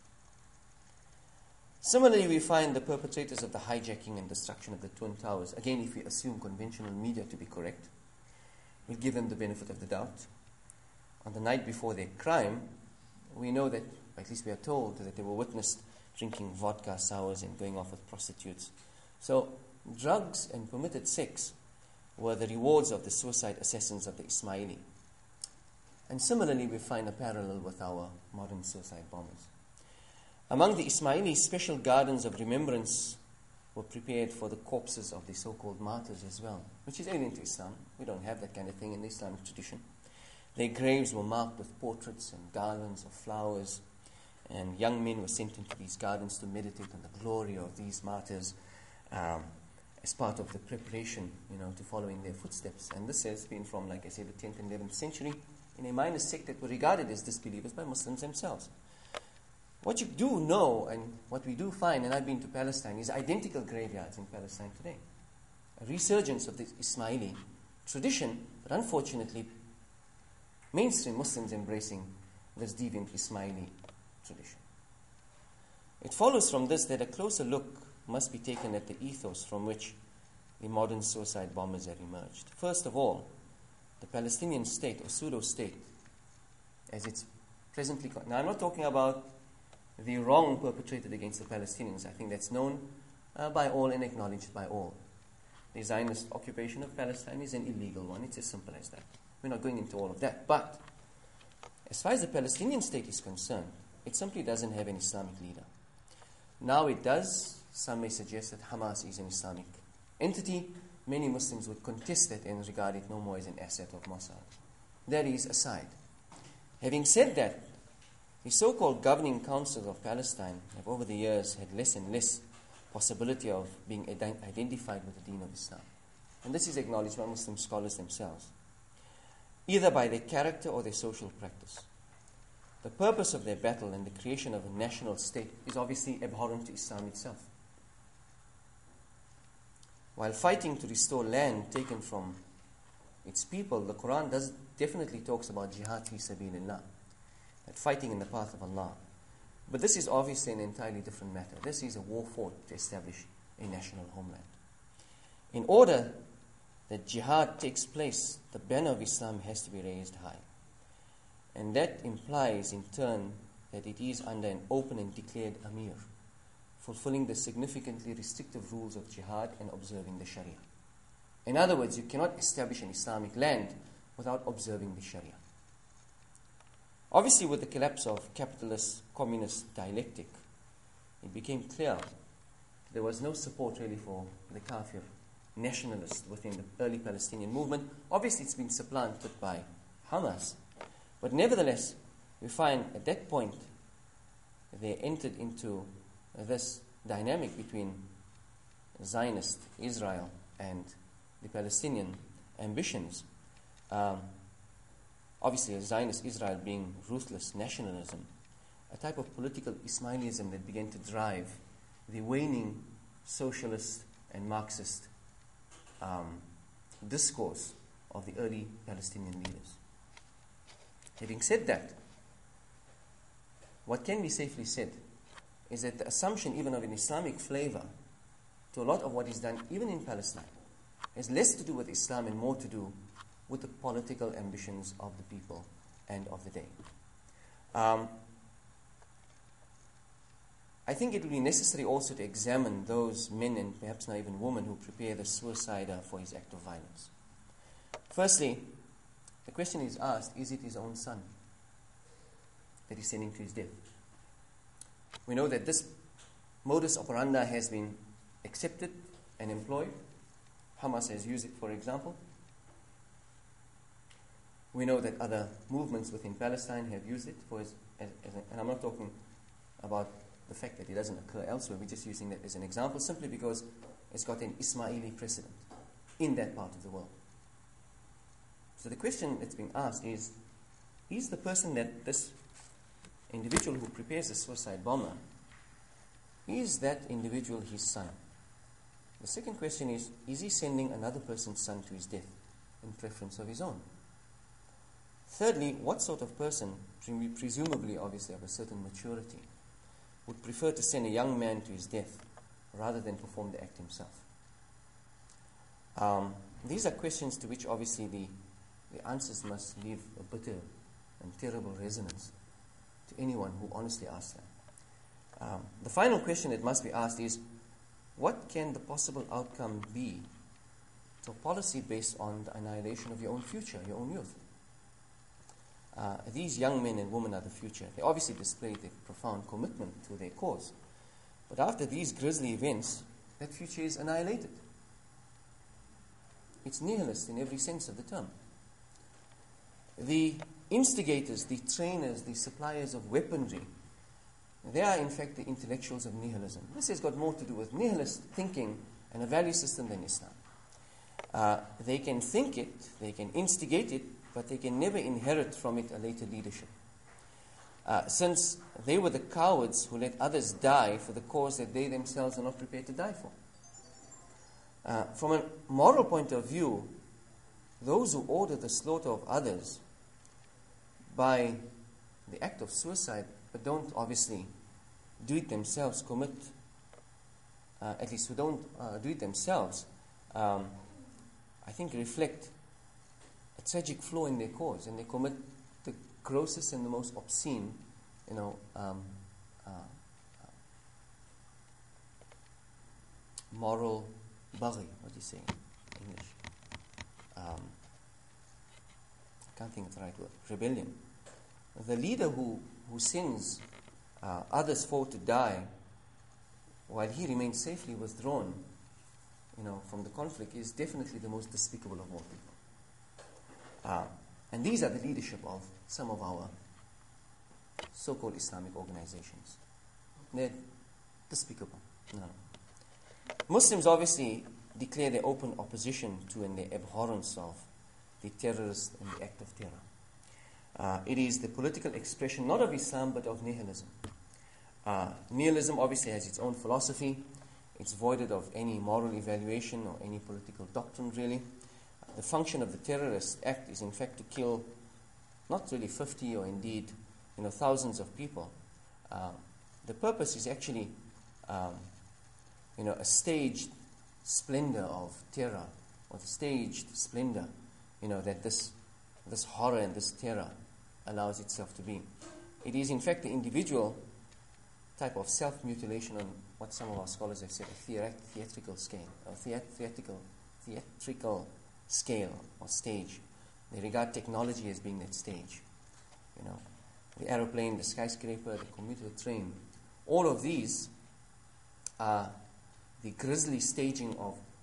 Similarly, we find the perpetrators of the hijacking and destruction of the Twin Towers. Again, if we assume conventional media to be correct, we'll give them the benefit of the doubt. On the night before their crime, we know that, or at least we are told, that they were witnessed drinking vodka sours and going off with prostitutes. So, drugs and permitted sex were the rewards of the suicide assassins of the Ismaili. And similarly, we find a parallel with our modern suicide bombers. Among the Ismaili, special gardens of remembrance were prepared for the corpses of the so-called martyrs as well, which is alien to Islam. We don't have that kind of thing in the Islamic tradition. Their graves were marked with portraits and garlands of flowers, and young men were sent into these gardens to meditate on the glory of these martyrs um, as part of the preparation, you know, to follow in their footsteps. And this has been from, like I said, the tenth and eleventh century, in a minor sect that were regarded as disbelievers by Muslims themselves. What you do know, and what we do find, and I've been to Palestine, is identical graveyards in Palestine today. A resurgence of the Ismaili tradition, but unfortunately, mainstream Muslims embracing this deviant Ismaili tradition. It follows from this that a closer look must be taken at the ethos from which the modern suicide bombers have emerged. First of all, the Palestinian state, or pseudo-state, as it's presently called. Now, I'm not talking about the wrong perpetrated against the Palestinians. I think that's known uh, by all and acknowledged by all. The Zionist occupation of Palestine is an illegal one. It's as simple as that. We're not going into all of that. But as far as the Palestinian state is concerned, it simply doesn't have an Islamic leader. Now it does. Some may suggest that Hamas is an Islamic entity. Many Muslims would contest that and regard it no more as an asset of Mossad. That is aside. Having said that, the so-called governing councils of Palestine have over the years had less and less possibility of being ident- identified with the Deen of Islam. And this is acknowledged by Muslim scholars themselves, either by their character or their social practice. The purpose of their battle and the creation of a national state is obviously abhorrent to Islam itself. While fighting to restore land taken from its people, the Quran does definitely talks about jihad fi sabilillah, that fighting in the path of Allah. But this is obviously an entirely different matter. This is a war fought to establish a national homeland. In order that jihad takes place, the banner of Islam has to be raised high. And that implies, in turn, that it is under an open and declared Amir, fulfilling the significantly restrictive rules of jihad and observing the Sharia. In other words, you cannot establish an Islamic land without observing the Sharia. Obviously, with the collapse of capitalist communist dialectic, it became clear there was no support really for the kafir nationalist within the early Palestinian movement. Obviously, it's been supplanted by Hamas. But nevertheless, we find at that point they entered into this dynamic between Zionist Israel and the Palestinian ambitions. Um, obviously, a Zionist Israel being ruthless nationalism, a type of political Ismailism that began to drive the waning socialist and Marxist um, discourse of the early Palestinian leaders. Having said that, what can be safely said is that the assumption even of an Islamic flavor to a lot of what is done even in Palestine has less to do with Islam and more to do with the political ambitions of the people and of the day. Um, I think it will be necessary also to examine those men and perhaps not even women who prepare the suicider for his act of violence. Firstly, the question is asked, is it his own son that he's sending to his death? We know that this modus operandi has been accepted and employed. Hamas has used it, for example. We know that other movements within Palestine have used it for, as, as, as a, and I'm not talking about the fact that it doesn't occur elsewhere. We're just using that as an example simply because it's got an Ismaili precedent in that part of the world. So the question that's being asked is, is the person that this individual who prepares a suicide bomber, is that individual his son? The second question is, is he sending another person's son to his death in preference of his own? Thirdly, what sort of person, presumably obviously of a certain maturity, would prefer to send a young man to his death rather than perform the act himself? Um, these are questions to which obviously the, the answers must leave a bitter and terrible resonance to anyone who honestly asks them. Um, the final question that must be asked is, what can the possible outcome be to a policy based on the annihilation of your own future, your own youth? Uh, these young men and women are the future. They obviously displayed a profound commitment to their cause. But after these grisly events, that future is annihilated. It's nihilist in every sense of the term. The instigators, the trainers, the suppliers of weaponry, they are in fact the intellectuals of nihilism. This has got more to do with nihilist thinking and a value system than Islam. Uh, they can think it, they can instigate it, but they can never inherit from it a later leadership. Uh, since they were the cowards who let others die for the cause that they themselves are not prepared to die for. Uh, from a moral point of view, those who order the slaughter of others by the act of suicide, but don't obviously do it themselves, commit, uh, at least who don't uh, do it themselves, um, I think reflect a tragic flaw in their cause, and they commit the grossest and the most obscene, you know, um, uh, uh, moral baghi, what do you say in English? Um, I can't think of the right word. Rebellion. The leader who, who sends uh, others forth to die while he remains safely withdrawn, you know, from the conflict is definitely the most despicable of all people. Uh, and these are the leadership of some of our so-called Islamic organizations. They're despicable. No. Muslims obviously declare their open opposition to and their abhorrence of the terrorist and the act of terror. Uh, it is the political expression not of Islam but of nihilism. Uh, nihilism obviously has its own philosophy. It's voided of any moral evaluation or any political doctrine really. The function of the terrorist act is in fact to kill not really fifty or indeed you know thousands of people. Uh, the purpose is actually um, you know a staged splendor of terror, or the staged splendor you know that this this horror and this terror allows itself to be. It is in fact the individual type of self-mutilation on what some of our scholars have said a theat- theatrical scale, or theat- theatrical theatrical scale or stage. They regard technology as being that stage. You know, the aeroplane, the skyscraper, the commuter train, all of these are the grisly staging of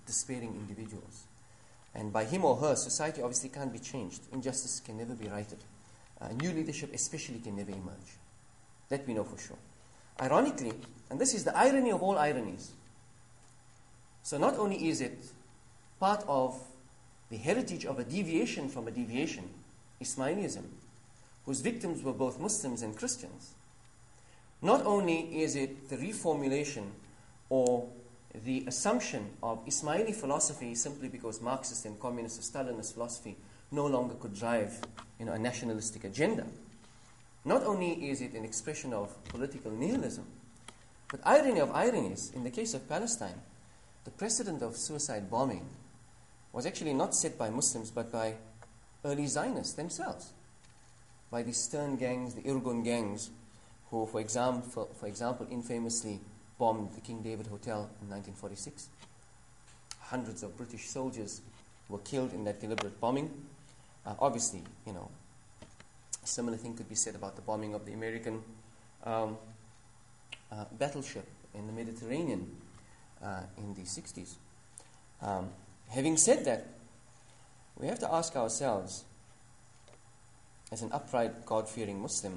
despairing individuals. And by him or her, society obviously can't be changed. Injustice can never be righted. Uh, new leadership especially can never emerge. That we know for sure. Ironically, and this is the irony of all ironies, so not only is it part of the heritage of a deviation from a deviation, Ismailism, whose victims were both Muslims and Christians, not only is it the reformulation or the assumption of Ismaili philosophy simply because Marxist and communist or Stalinist philosophy no longer could drive, you know, a nationalistic agenda. Not only is it an expression of political nihilism, but irony of ironies, in the case of Palestine, the precedent of suicide bombing was actually not set by Muslims but by early Zionists themselves, by the Stern gangs, the Irgun gangs, who, for example, for, for example, infamously bombed the King David Hotel in nineteen forty-six. Hundreds of British soldiers were killed in that deliberate bombing. Uh, obviously, you know, a similar thing could be said about the bombing of the American um, uh, battleship in the Mediterranean uh, in the sixties. Um, having said that, we have to ask ourselves, as an upright, God-fearing Muslim,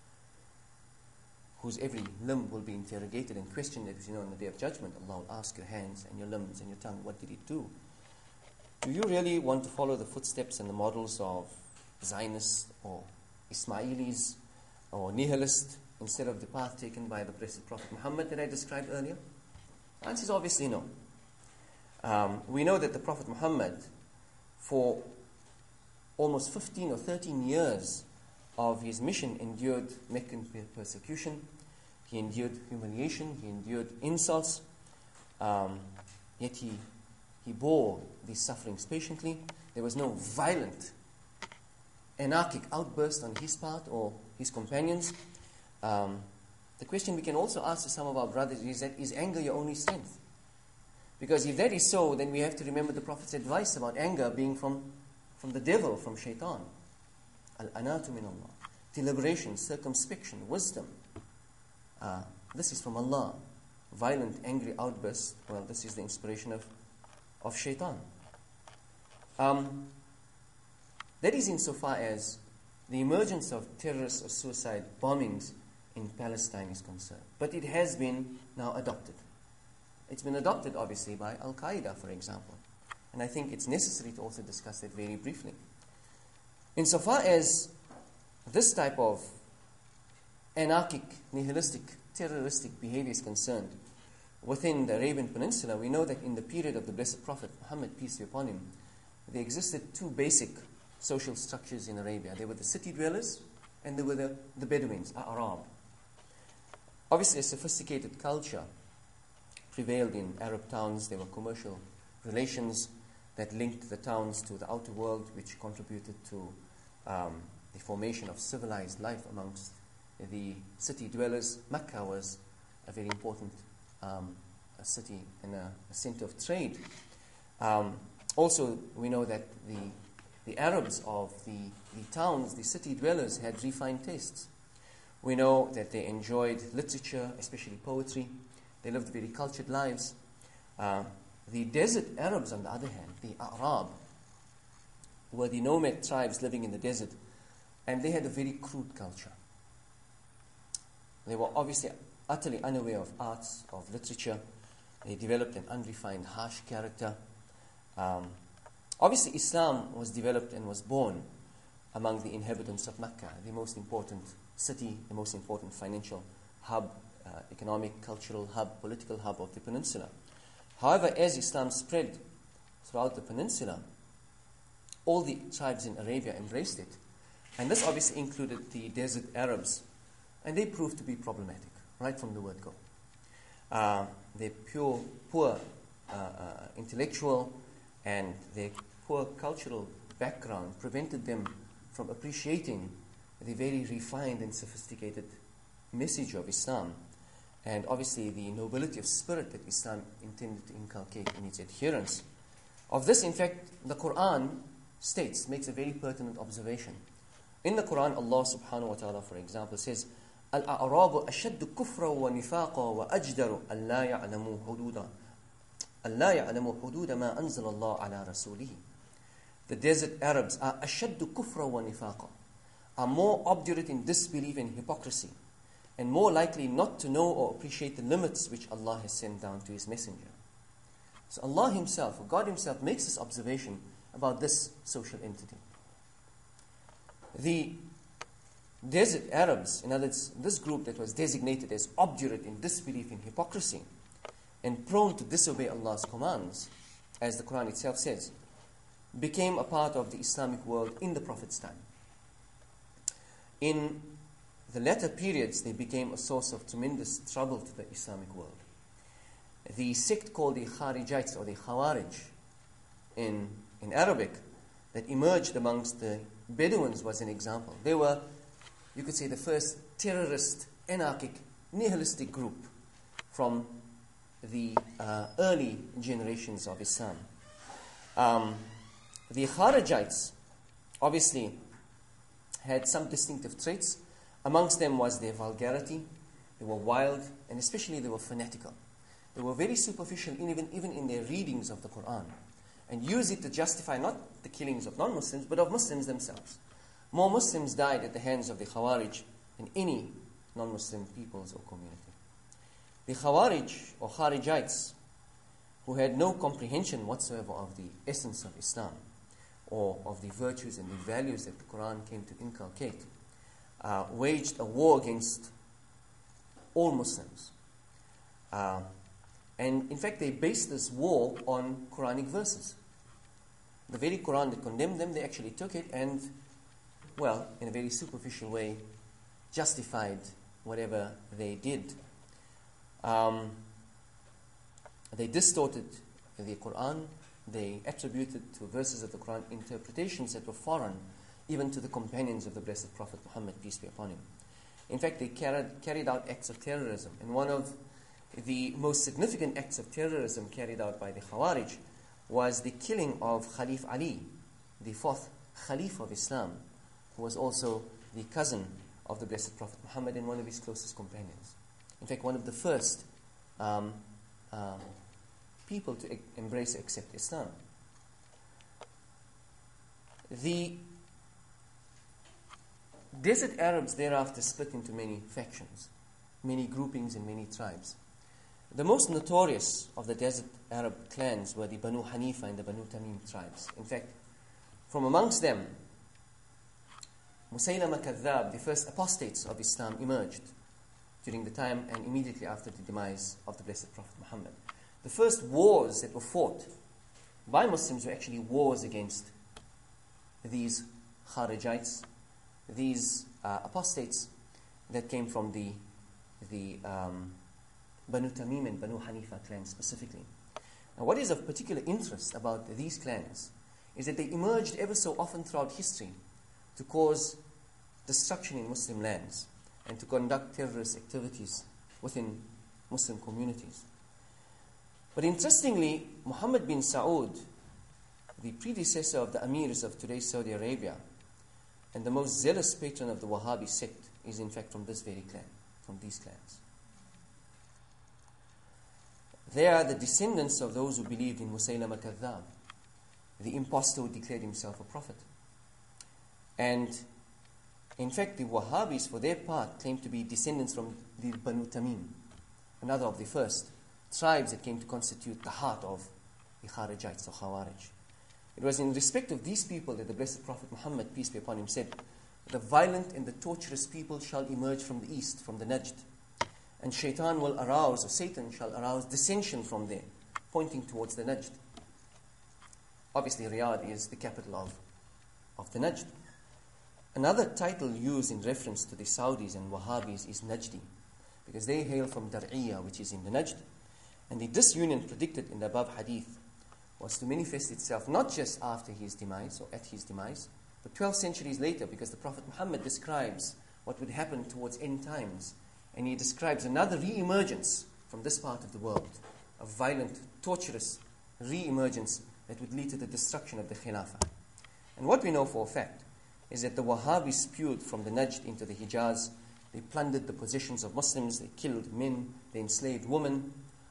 whose every limb will be interrogated and questioned, as you know, on the Day of Judgment, Allah will ask your hands and your limbs and your tongue, what did it do? Do you really want to follow the footsteps and the models of Zionists or Ismailis or nihilists instead of the path taken by the blessed Prophet Muhammad that I described earlier? The answer is obviously no. Um, we know that the Prophet Muhammad, for almost fifteen or thirteen years of his mission, endured Meccan persecution, he endured humiliation, he endured insults, um, yet he, he bore these sufferings patiently. There was no violent, anarchic outburst on his part or his companions. Um, the question we can also ask to some of our brothers is that, is anger your only strength? Because if that is so, then we have to remember the Prophet's advice about anger being from, from the devil, from shaitan. Al-anatu min Allah. Deliberation, circumspection, wisdom. Uh, this is from Allah. Violent, angry outbursts, well, this is the inspiration of, of shaitan. Um, that is insofar as the emergence of terrorist or suicide bombings in Palestine is concerned. But it has been now adopted. It's been adopted, obviously, by Al-Qaeda, for example. And I think it's necessary to also discuss that very briefly. Insofar as this type of anarchic, nihilistic, terroristic behavior is concerned within the Arabian Peninsula, we know that in the period of the Blessed Prophet Muhammad, peace be upon him, there existed two basic social structures in Arabia. There were the city dwellers and there were the, the Bedouins, Arab. Obviously, a sophisticated culture prevailed in Arab towns. There were commercial relations that linked the towns to the outer world, which contributed to um, the formation of civilized life amongst the city dwellers. Mecca was a very important um, a city and a, a center of trade. Um, also, we know that the, the Arabs of the, the towns, the city dwellers, had refined tastes. We know that they enjoyed literature, especially poetry. They lived very cultured lives. Uh, the desert Arabs, on the other hand, the Arab, were the nomad tribes living in the desert, and they had a very crude culture. They were obviously utterly unaware of arts, of literature. They developed an unrefined, harsh character. Um, obviously, Islam was developed and was born among the inhabitants of Mecca, the most important city, the most important financial hub, uh, economic, cultural hub, political hub of the peninsula. However, as Islam spread throughout the peninsula, all the tribes in Arabia embraced it. And this obviously included the desert Arabs. And they proved to be problematic, right from the word go. Uh, their pure, poor uh, uh, intellectual and their poor cultural background prevented them from appreciating the very refined and sophisticated message of Islam. And obviously the nobility of spirit that Islam intended to inculcate in its adherents. Of this, in fact, the Quran states, makes a very pertinent observation. In the Quran, Allah subhanahu wa ta'ala, for example, says, Al-a'rabu ashaddu kufra wa nifaqa wa ajdaru an la ya'lamu hududa. أَلَّا يَعْلَمُوا حُدُودَ مَا أَنزَلَ اللَّهُ عَلَى رَسُولِهِ. The desert Arabs are أَشَدُّ كُفْرًا وَنِفَاقًا, are more obdurate in disbelief and hypocrisy, and more likely not to know or appreciate the limits which Allah has sent down to His Messenger. So Allah Himself, or God Himself, makes this observation about this social entity. The desert Arabs, in other words, this group that was designated as obdurate in disbelief and hypocrisy, and prone to disobey Allah's commands, as the Quran itself says, became a part of the Islamic world in the Prophet's time. In the latter periods, they became a source of tremendous trouble to the Islamic world. The sect called the Kharijites, or the Khawarij in, in Arabic, that emerged amongst the Bedouins was an example. They were, you could say, the first terrorist, anarchic, nihilistic group from the uh, early generations of Islam. Um, the Kharijites obviously had some distinctive traits. Amongst them was their vulgarity. They were wild, and especially they were fanatical. They were very superficial, even, even in their readings of the Quran, and used it to justify not the killings of non-Muslims, but of Muslims themselves. More Muslims died at the hands of the Khawarij than any non-Muslim peoples or community. The Khawarij, or Kharijites, who had no comprehension whatsoever of the essence of Islam, or of the virtues and the values that the Quran came to inculcate, uh, waged a war against all Muslims. Uh, and in fact, they based this war on Quranic verses. The very Quran that condemned them, they actually took it and, well, in a very superficial way, justified whatever they did. Um, they distorted the Quran. They attributed to verses of the Quran interpretations that were foreign even to the companions of the Blessed Prophet Muhammad, peace be upon him. In fact, they carried, carried out acts of terrorism. And one of the most significant acts of terrorism carried out by the Khawarij was the killing of Khalif Ali, the fourth Khalif of Islam, who was also the cousin of the Blessed Prophet Muhammad and one of his closest companions. In fact, one of the first um, um, people to e- embrace and accept Islam. The desert Arabs thereafter split into many factions, many groupings and many tribes. The most notorious of the desert Arab clans were the Banu Hanifa and the Banu Tamim tribes. In fact, from amongst them, Musaylama Kadhab, the first apostates of Islam, emerged during the time and immediately after the demise of the Blessed Prophet Muhammad. The first wars that were fought by Muslims were actually wars against these Kharijites, these uh, apostates that came from the, the um, Banu Tamim and Banu Hanifa clans specifically. Now, what is of particular interest about these clans is that they emerged ever so often throughout history to cause destruction in Muslim lands and to conduct terrorist activities within Muslim communities. But interestingly, Muhammad bin Saud, the predecessor of the Amirs of today's Saudi Arabia, and the most zealous patron of the Wahhabi sect, is in fact from this very clan, from these clans. They are the descendants of those who believed in Musaylama Kadhab, the impostor who declared himself a prophet. And in fact, the Wahhabis, for their part, claim to be descendants from the Banu Tamim, another of the first tribes that came to constitute the heart of the Kharijites or Khawarij. It was in respect of these people that the Blessed Prophet Muhammad, peace be upon him, said, "The violent and the torturous people shall emerge from the east, from the Najd, and Shaitan will arouse, or Satan shall arouse dissension from there, pointing towards the Najd." Obviously, Riyadh is the capital of, of the Najd. Another title used in reference to the Saudis and Wahhabis is Najdi, because they hail from Dar'iyah, which is in the Najd. And the disunion predicted in the above hadith was to manifest itself not just after his demise or at his demise, but twelve centuries later, because the Prophet Muhammad describes what would happen towards end times. And he describes another re-emergence from this part of the world, a violent, torturous re-emergence that would lead to the destruction of the Khilafah. And what we know for a fact is that the Wahhabis spewed from the Najd into the Hijaz. They plundered the possessions of Muslims, they killed men, they enslaved women.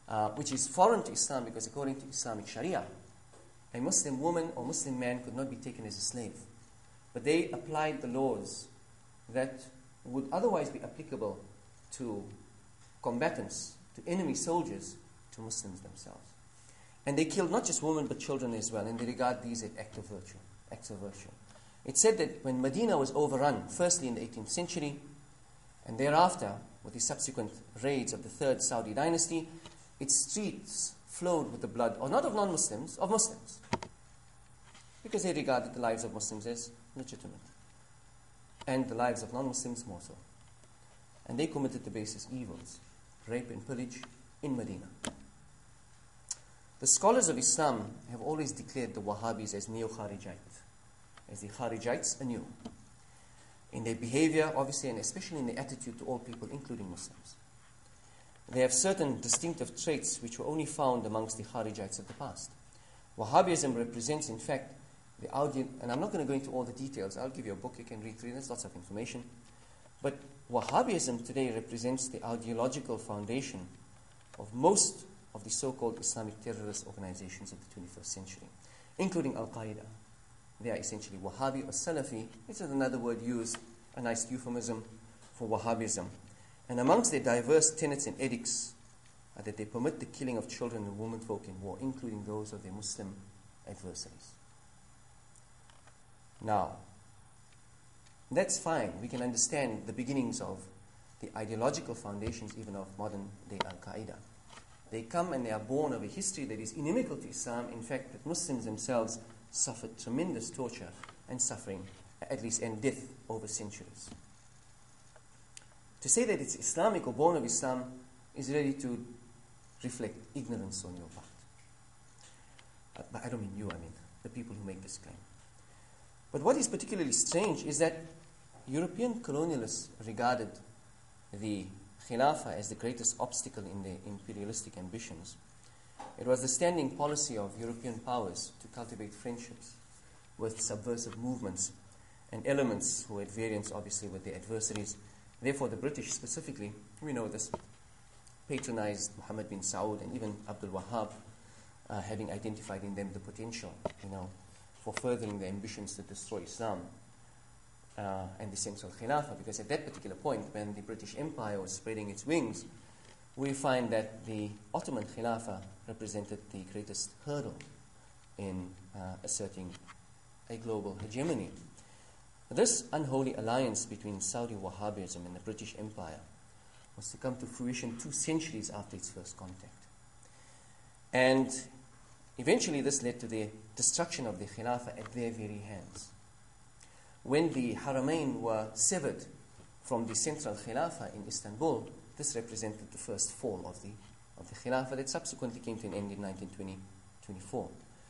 uh, which is foreign to Islam because according to Islamic Sharia, a Muslim woman or Muslim man could not be taken as a slave. But they applied the laws that would otherwise be applicable to combatants, to enemy soldiers, to Muslims themselves. And they killed not just women but children as well, and they regard these as acts of virtue. Acts of virtue. It's said that when Medina was overrun, firstly in the eighteenth century, and thereafter with the subsequent raids of the third Saudi dynasty, its streets flowed with the blood, or not of non-Muslims, of Muslims, because they regarded the lives of Muslims as legitimate, and the lives of non-Muslims more so. And they committed the basest evils, rape and pillage, in Medina. The scholars of Islam have always declared the Wahhabis as neo-Kharijite, as the Kharijites anew, in their behavior, obviously, and especially in their attitude to all people, including Muslims. They have certain distinctive traits which were only found amongst the Kharijites of the past. Wahhabism represents, in fact, the audio, and I'm not going to go into all the details. I'll give you a book you can read through. There's lots of information. But Wahhabism today represents the ideological foundation of most of the so-called Islamic terrorist organizations of the twenty-first century, including Al-Qaeda. They are essentially Wahhabi or Salafi. This is another word used, a nice euphemism for Wahhabism. And amongst their diverse tenets and edicts are that they permit the killing of children and womenfolk in war, including those of their Muslim adversaries. Now, that's fine. We can understand the beginnings of the ideological foundations even of modern-day Al-Qaeda. They come and they are born of a history that is inimical to Islam. In fact, that Muslims themselves suffered tremendous torture and suffering, at least, and death over centuries. To say that it's Islamic or born of Islam is really to reflect ignorance on your part. Uh, but I don't mean you, I mean the people who make this claim. But what is particularly strange is that European colonialists regarded the Khilafah as the greatest obstacle in their imperialistic ambitions. It was the standing policy of European powers to cultivate friendships with subversive movements and elements who had variance, obviously, with their adversaries. Therefore, the British specifically, we know this, patronized Muhammad bin Saud and even Abdul Wahhab, uh, having identified in them the potential, you know, for furthering their ambitions to destroy Islam uh, and the central Khilafah. Because at that particular point, when the British Empire was spreading its wings, we find that the Ottoman Khilafah represented the greatest hurdle in uh, asserting a global hegemony. This unholy alliance between Saudi Wahhabism and the British Empire was to come to fruition two centuries after its first contact. And eventually this led to the destruction of the Khilafah at their very hands. When the Haramain were severed from the central Khilafah in Istanbul, this represented the first fall of the, of the Khilafah that subsequently came to an end in nineteen twenty-four.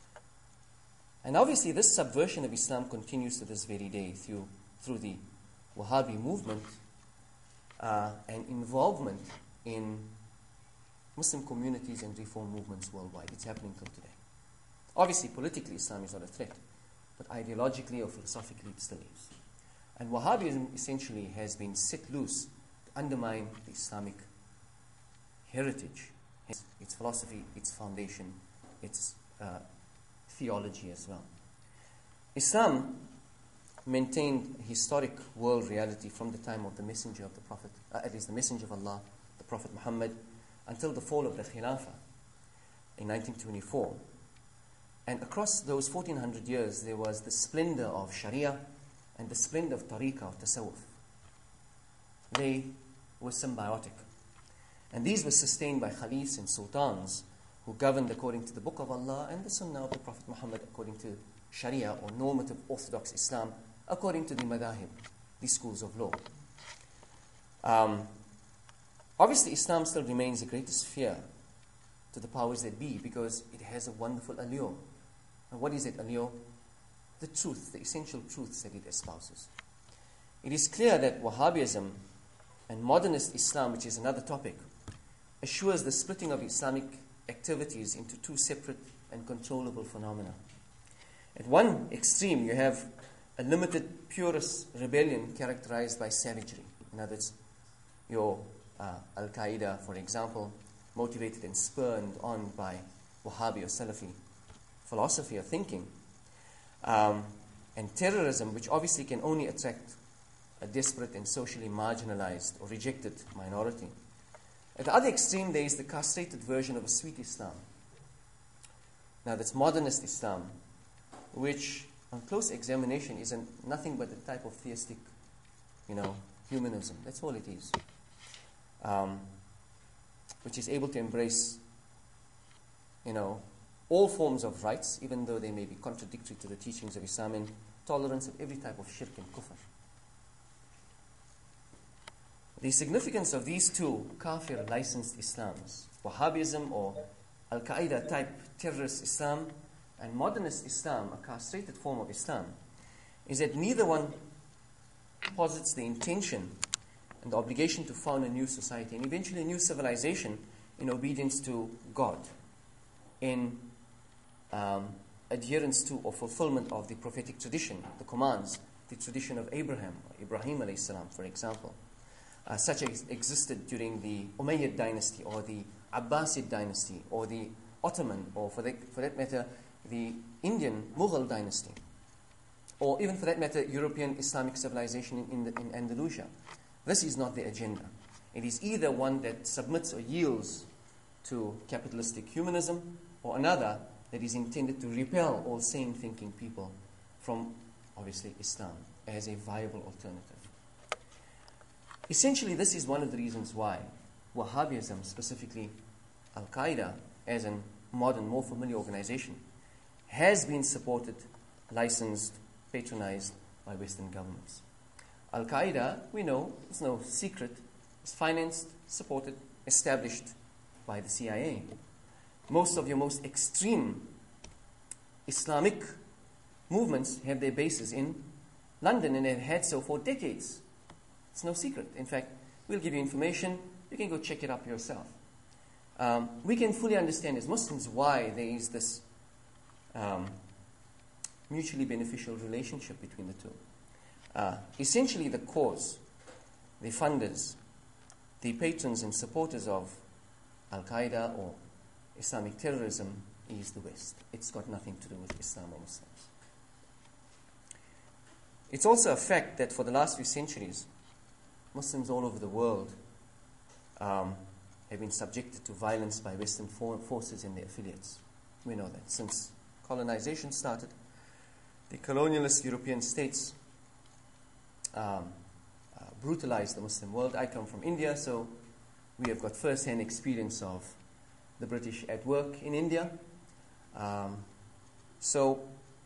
And obviously this subversion of Islam continues to this very day through, through the Wahhabi movement uh, and involvement in Muslim communities and reform movements worldwide. It's happening till today. Obviously, politically, Islam is not a threat, but ideologically or philosophically, it still is. And Wahhabism essentially has been set loose to undermine the Islamic heritage, its philosophy, its foundation, its uh, theology as well. Islam maintained historic world reality from the time of the messenger of the Prophet, uh, at least the messenger of Allah, the Prophet Muhammad, until the fall of the Khilafah in nineteen twenty-four. And across those fourteen hundred years, there was the splendor of Sharia and the splendor of Tariqah, of Tasawwuf. They were symbiotic. And these were sustained by Khalifs and Sultans who governed according to the Book of Allah and the Sunnah of the Prophet Muhammad according to Sharia or normative Orthodox Islam according to the Madahib, the schools of law. Um, obviously, Islam still remains the greatest fear to the powers that be because it has a wonderful allure. And what is it, allure? The truth, the essential truths that it espouses. It is clear that Wahhabism and modernist Islam, which is another topic, assures the splitting of Islamic activities into two separate and controllable phenomena. At one extreme, you have a limited purist rebellion characterized by savagery. In other words, your uh, Al-Qaeda, for example, motivated and spurred on by Wahhabi or Salafi philosophy or thinking. Um, and terrorism, which obviously can only attract a desperate and socially marginalized or rejected minority. At the other extreme, there is the castrated version of a sweet Islam. Now, that's modernist Islam, which, on close examination, is an, nothing but a type of theistic, you know, humanism. That's all it is. Um, which is able to embrace, you know, all forms of rights, even though they may be contradictory to the teachings of Islam, and tolerance of every type of shirk and kufr. The significance of these two kafir licensed Islams, Wahhabism or Al-Qaeda type terrorist Islam and modernist Islam, a castrated form of Islam, is that neither one posits the intention and the obligation to found a new society and eventually a new civilization in obedience to God, in um, adherence to or fulfillment of the prophetic tradition, the commands, the tradition of Abraham, or Ibrahim alayhi salam, for example. Uh, such as existed during the Umayyad dynasty or the Abbasid dynasty or the Ottoman or for, the, for that matter the Indian Mughal dynasty or even for that matter European Islamic civilization in, in, the, in Andalusia. This is not the agenda. It is either one that submits or yields to capitalistic humanism or another that is intended to repel all sane thinking people from obviously Islam as a viable alternative. Essentially, this is one of the reasons why Wahhabism, specifically Al-Qaeda, as a modern, more familiar organization, has been supported, licensed, patronized by Western governments. Al-Qaeda, we know, it's no secret, is financed, supported, established by the C I A. Most of your most extreme Islamic movements have their bases in London and have had so for decades. It's no secret. In fact, we'll give you information. You can go check it up yourself. Um, we can fully understand as Muslims why there is this um, mutually beneficial relationship between the two. Uh, essentially, the cause, the funders, the patrons and supporters of Al-Qaeda or Islamic terrorism is the West. It's got nothing to do with Islam or Muslims. It's also a fact that for the last few centuries, Muslims all over the world um, have been subjected to violence by Western for forces and their affiliates. We know that. Since colonization started, the colonialist European states um, uh, brutalized the Muslim world. I come from India, so we have got first-hand experience of the British at work in India. Um, so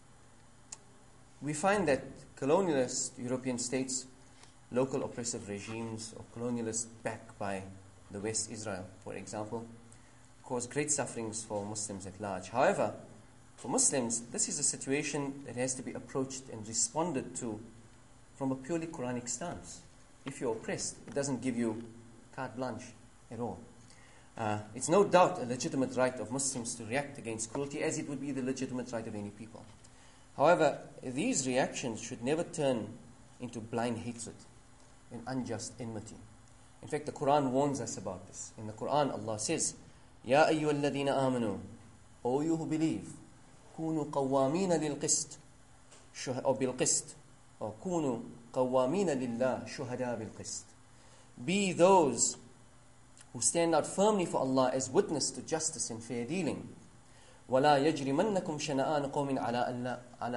we find that colonialist European states, local oppressive regimes or colonialists backed by the West, Israel, for example, cause great sufferings for Muslims at large. However, for Muslims, this is a situation that has to be approached and responded to from a purely Quranic stance. If you're oppressed, it doesn't give you carte blanche at all. Uh, it's no doubt a legitimate right of Muslims to react against cruelty, as it would be the legitimate right of any people. However, these reactions should never turn into blind hatred and unjust enmity. In fact, the Quran warns us about this. In the Quran, Allah says, Ya ayyuhal ladina amanu, O you who believe, kunu qawwamina lil qist, or bil qist, or kunu qawwamina lillah shuhada bil qist. Be those who stand out firmly for Allah as witness to justice and fair dealing. وَلَا يَجْرِمَنَّكُمْ شَنَآنُ قَوْمٍ عَلَىٰ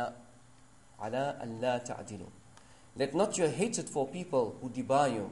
أَلَّا تَعْدِلُوا. Let not your hatred for people who debar you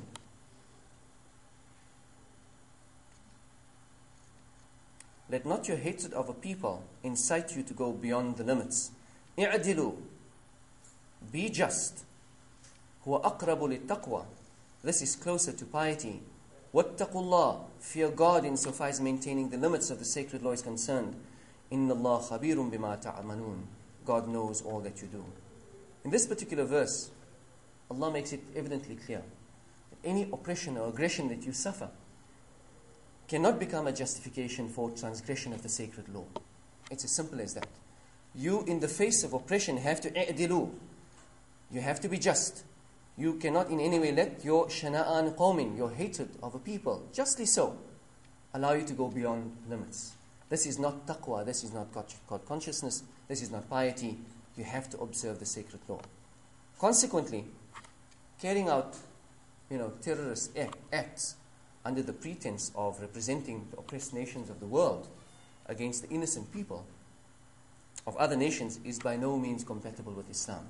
Let not your hatred of a people incite you to go beyond the limits. اعدلوا. Be just. هو أقرب للتقوى. This is closer to piety. واتقوا الله. Fear God insofar as maintaining the limits of the sacred law is concerned. إن الله خبير بما تعملون. God knows all that you do. In this particular verse, Allah makes it evidently clear that any oppression or aggression that you suffer cannot become a justification for transgression of the sacred law. It's as simple as that. You, in the face of oppression, have to i'dilu. You have to be just. You cannot in any way let your shana'an qawmin, your hatred of a people, justly so, allow you to go beyond limits. This is not taqwa, this is not God, God consciousness, this is not piety. You have to observe the sacred law. Consequently, carrying out, you know, terrorist act, acts under the pretense of representing the oppressed nations of the world against the innocent people of other nations is by no means compatible with Islam.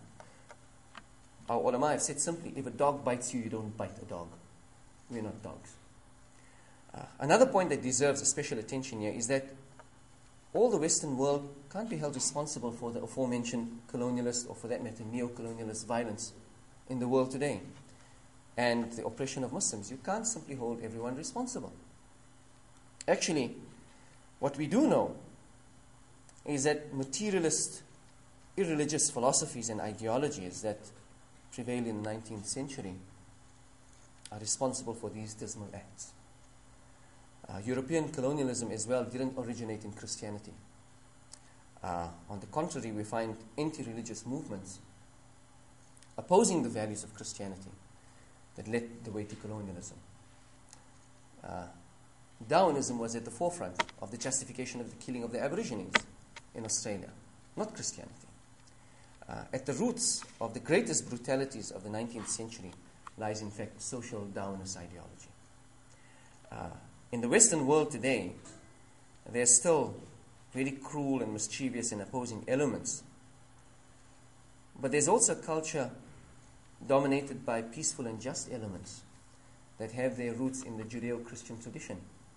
Our ulama have said simply, if a dog bites you, you don't bite a dog. We're not dogs. Uh, another point that deserves a special attention here is that all the Western world can't be held responsible for the aforementioned colonialist, or for that matter, neo-colonialist violence in the world today and the oppression of Muslims. You can't simply hold everyone responsible. Actually, what we do know is that materialist, irreligious philosophies and ideologies that prevail in the nineteenth century are responsible for these dismal acts. Uh, European colonialism as well didn't originate in Christianity. Uh, on the contrary, we find anti-religious movements opposing the values of Christianity that led the way to colonialism. Uh, Darwinism was at the forefront of the justification of the killing of the Aborigines in Australia, not Christianity. Uh, at the roots of the greatest brutalities of the nineteenth century lies, in fact, social Darwinist ideology. Uh, in the Western world today, there are still very cruel and mischievous and opposing elements. But there's also a culture dominated by peaceful and just elements that have their roots in the Judeo-Christian tradition.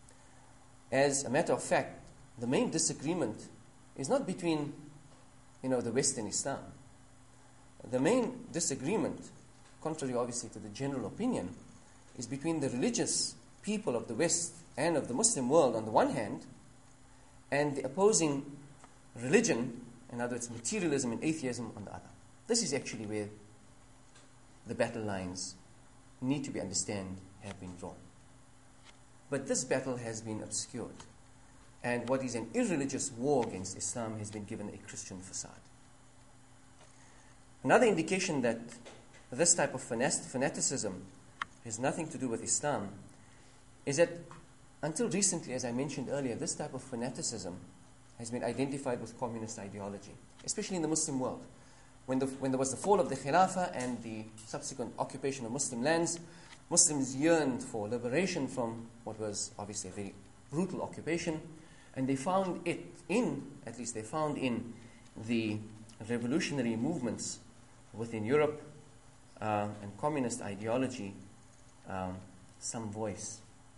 As a matter of fact, the main disagreement is not between, you know, the West and Islam. The main disagreement, contrary obviously to the general opinion, is between the religious people of the West and of the Muslim world on the one hand, and the opposing religion, in other words, materialism and atheism on the other. This is actually where the battle lines need to be understood, have been drawn. But this battle has been obscured, and what is an irreligious war against Islam has been given a Christian facade. Another indication that this type of fanaticism has nothing to do with Islam is that until recently, as I mentioned earlier, this type of fanaticism has been identified with communist ideology, especially in the Muslim world. When, the, when there was the fall of the Khilafah and the subsequent occupation of Muslim lands, Muslims yearned for liberation from what was obviously a very brutal occupation, and they found it in, at least they found in the revolutionary movements within Europe uh, and communist ideology um, some voice.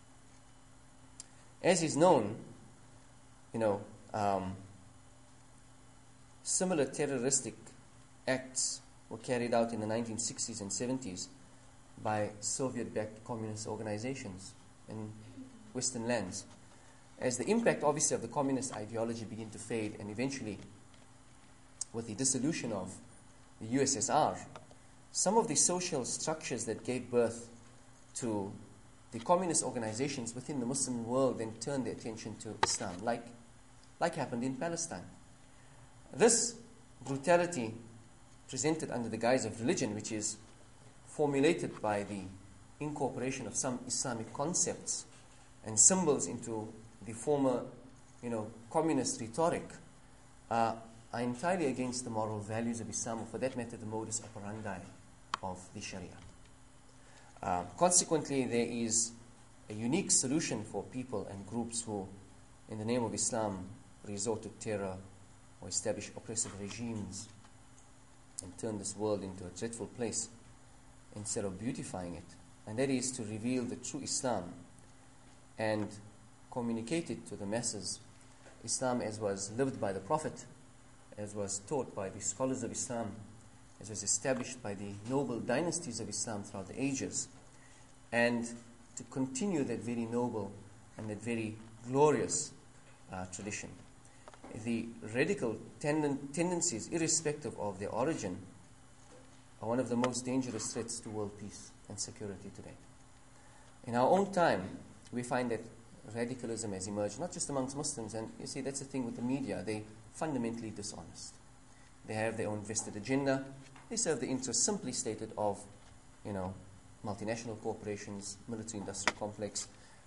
As is known, you know, um, similar terroristic acts were carried out in the nineteen sixties and seventies by Soviet-backed communist organizations in Western lands. As the impact, obviously, of the communist ideology began to fade, and eventually, with the dissolution of the U S S R, some of the social structures that gave birth to the communist organizations within the Muslim world then turned their attention to Islam, like, like happened in Palestine. This brutality presented under the guise of religion, which is formulated by the incorporation of some Islamic concepts and symbols into the former, you know, communist rhetoric, uh, are entirely against the moral values of Islam, or for that matter, the modus operandi of the Sharia. Uh, consequently, there is a unique solution for people and groups who, in the name of Islam, resort to terror or establish oppressive regimes and turn this world into a dreadful place instead of beautifying it. And that is to reveal the true Islam and communicate it to the masses. Islam as was lived by the Prophet, as was taught by the scholars of Islam, as was established by the noble dynasties of Islam throughout the ages, and to continue that very noble and that very glorious uh, tradition. The radical tenden- tendencies, irrespective of their origin, are one of the most dangerous threats to world peace and security today. In our own time, we find that radicalism has emerged, not just amongst Muslims, and you see, that's the thing with the media. They're fundamentally dishonest. They have their own vested agenda. They serve the interests, simply stated, of, you know, multinational corporations, military-industrial complex,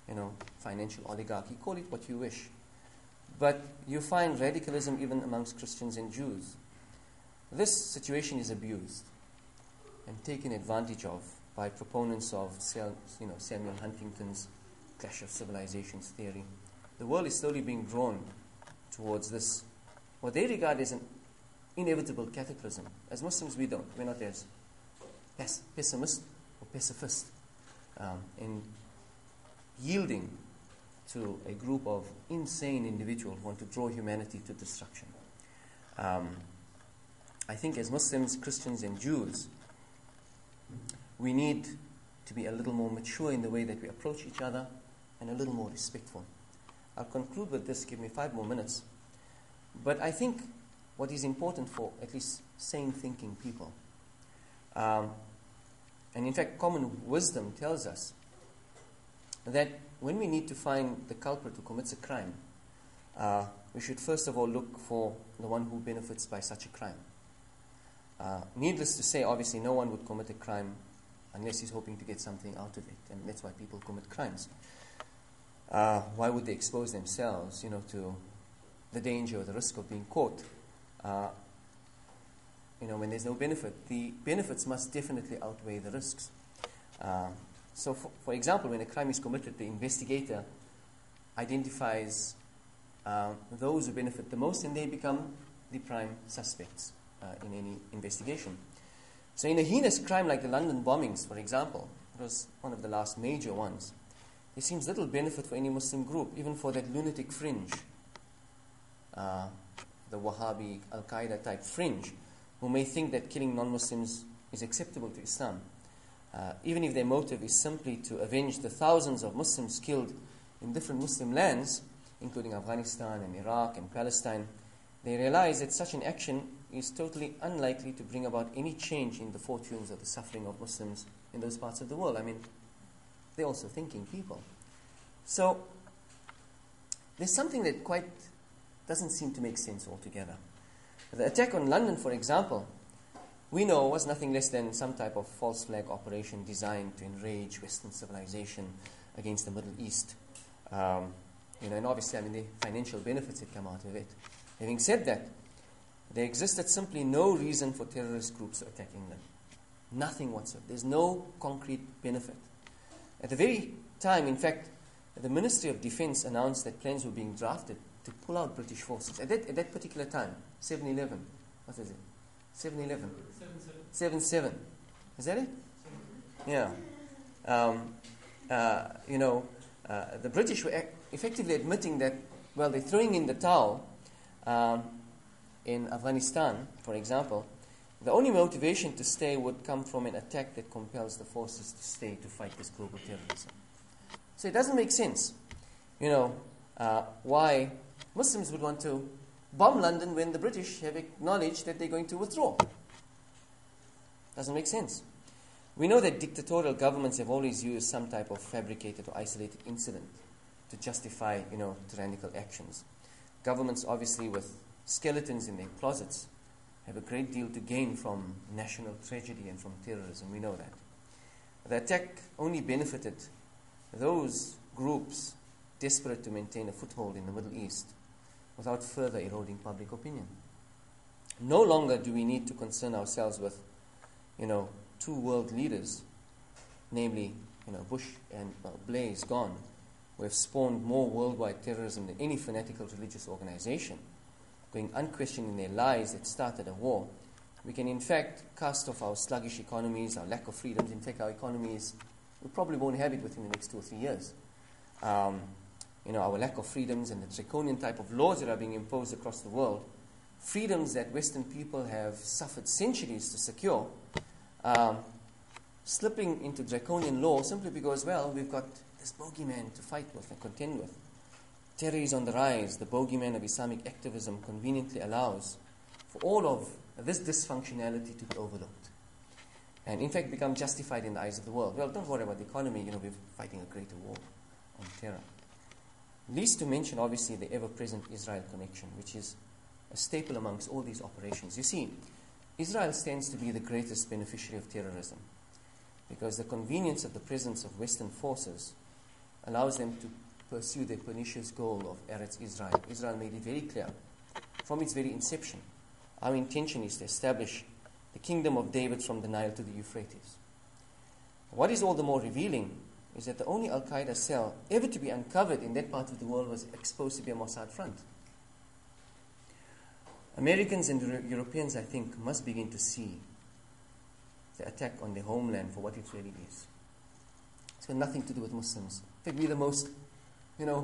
you know, financial oligarchy, call it what you wish. But you find radicalism even amongst Christians and Jews. This situation is abused and taken advantage of by proponents of you know, Samuel Huntington's Clash of Civilizations theory. The world is slowly being drawn towards this, what they regard as an inevitable cataclysm. As Muslims, we don't. We're not as pes- pessimist or pacifist um, in yielding to a group of insane individuals who want to draw humanity to destruction. Um, I think as Muslims, Christians, and Jews, we need to be a little more mature in the way that we approach each other and a little more respectful. I'll conclude with this. Give me five more minutes. But I think what is important for at least sane thinking people, um, and in fact common wisdom tells us that when we need to find the culprit who commits a crime, uh, we should first of all look for the one who benefits by such a crime. Uh, needless to say, obviously no one would commit a crime unless he's hoping to get something out of it, and that's why people commit crimes. Uh, why would they expose themselves, you know, to the danger or the risk of being caught? Uh, you know, when there's no benefit, the benefits must definitely outweigh the risks. Uh, so, for, for example, when a crime is committed, the investigator identifies uh, those who benefit the most, and they become the prime suspects uh, in any investigation. So in a heinous crime like the London bombings, for example, it was one of the last major ones, there seems little benefit for any Muslim group, even for that lunatic fringe, uh, the Wahhabi, Al-Qaeda type fringe, who may think that killing non-Muslims is acceptable to Islam. Uh, even if their motive is simply to avenge the thousands of Muslims killed in different Muslim lands, including Afghanistan and Iraq and Palestine, they realize that such an action is totally unlikely to bring about any change in the fortunes or the suffering of Muslims in those parts of the world. I mean, they're also thinking people. So, there's something that quite doesn't seem to make sense altogether. The attack on London, for example, we know was nothing less than some type of false flag operation designed to enrage Western civilization against the Middle East. Um, you know, and obviously, I mean, the financial benefits that come out of it. Having said that, there existed simply no reason for terrorist groups to attack England. Nothing whatsoever. There's no concrete benefit. At the very time, in fact, the Ministry of Defense announced that plans were being drafted to pull out British forces. At that, at that particular time, seven eleven. What is it? seven eleven. seven seven. Is that it? Yeah. Um, uh, you know, uh, the British were effectively admitting that, well, they're throwing in the towel. Um, in Afghanistan, for example, the only motivation to stay would come from an attack that compels the forces to stay to fight this global terrorism. So it doesn't make sense, you know, uh, why Muslims would want to bomb London when the British have acknowledged that they're going to withdraw. Doesn't make sense. We know that dictatorial governments have always used some type of fabricated or isolated incident to justify, you know, tyrannical actions. Governments, obviously, with skeletons in their closets, have a great deal to gain from national tragedy and from terrorism. We know that. The attack only benefited those groups desperate to maintain a foothold in the Middle East without further eroding public opinion. No longer do we need to concern ourselves with, you know, two world leaders, namely, you know, Bush and uh, Blair is gone, who have spawned more worldwide terrorism than any fanatical religious organization, going unquestioned in their lies that started a war. We can, in fact, cast off our sluggish economies, our lack of freedoms. In fact, our economies, we probably won't have it within the next two or three years. Um, you know, our lack of freedoms and the draconian type of laws that are being imposed across the world, freedoms that Western people have suffered centuries to secure, um, slipping into draconian law simply because, well, we've got this bogeyman to fight with and contend with. Terror is on the rise. The bogeyman of Islamic activism conveniently allows for all of this dysfunctionality to be overlooked and, in fact, become justified in the eyes of the world. Well, don't worry about the economy. You know, we're fighting a greater war on terror. Least to mention, obviously, the ever-present Israel connection, which is a staple amongst all these operations. You see, Israel stands to be the greatest beneficiary of terrorism because the convenience of the presence of Western forces allows them to pursue their pernicious goal of Eretz Israel. Israel made it very clear from its very inception. Our intention is to establish the kingdom of David from the Nile to the Euphrates. What is all the more revealing is that the only Al-Qaeda cell ever to be uncovered in that part of the world was exposed to be a Mossad front. Americans and Euro- Europeans, I think, must begin to see the attack on their homeland for what it really is. It's got nothing to do with Muslims. In fact, we're the most, you know,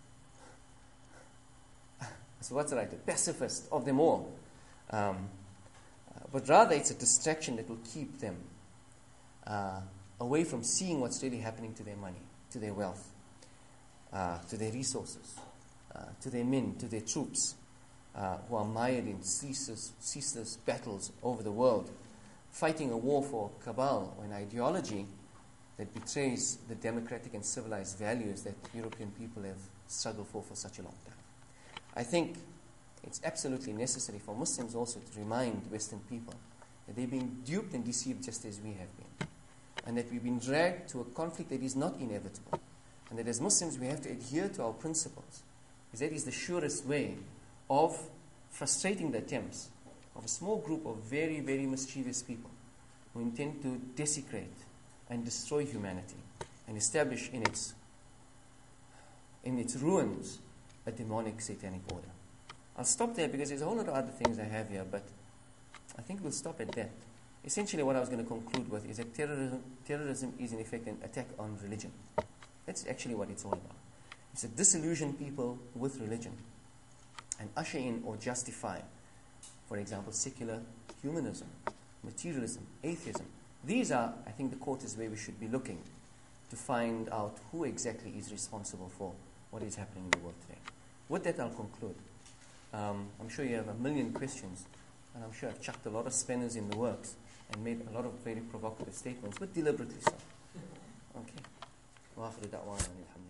so what's right, the pacifist of them all. Um, uh, but rather it's a distraction that will keep them uh, away from seeing what's really happening to their money, to their wealth, uh, to their resources, uh, to their men, to their troops, uh, who are mired in ceaseless, ceaseless battles over the world, fighting a war for cabal or an ideology that betrays the democratic and civilized values that European people have struggled for for such a long time. I think it's absolutely necessary for Muslims also to remind Western people that they're being duped and deceived just as we have been, and that we've been dragged to a conflict that is not inevitable, and that as Muslims we have to adhere to our principles, because that is the surest way of frustrating the attempts of a small group of very, very mischievous people who intend to desecrate and destroy humanity and establish in its in its ruins a demonic satanic order. I'll stop there because there's a whole lot of other things I have here, but I think we'll stop at that. Essentially what I was going to conclude with is that terrorism, terrorism is in effect an attack on religion. That's actually what it's all about. It's to disillusion people with religion and usher in or justify, for example, secular humanism, materialism, atheism. These are, I think, the quarters where we should be looking to find out who exactly is responsible for what is happening in the world today. With that, I'll conclude. Um, I'm sure you have a million questions, and I'm sure I've chucked a lot of spanners in the works and made a lot of very provocative statements, but deliberately so. Okay.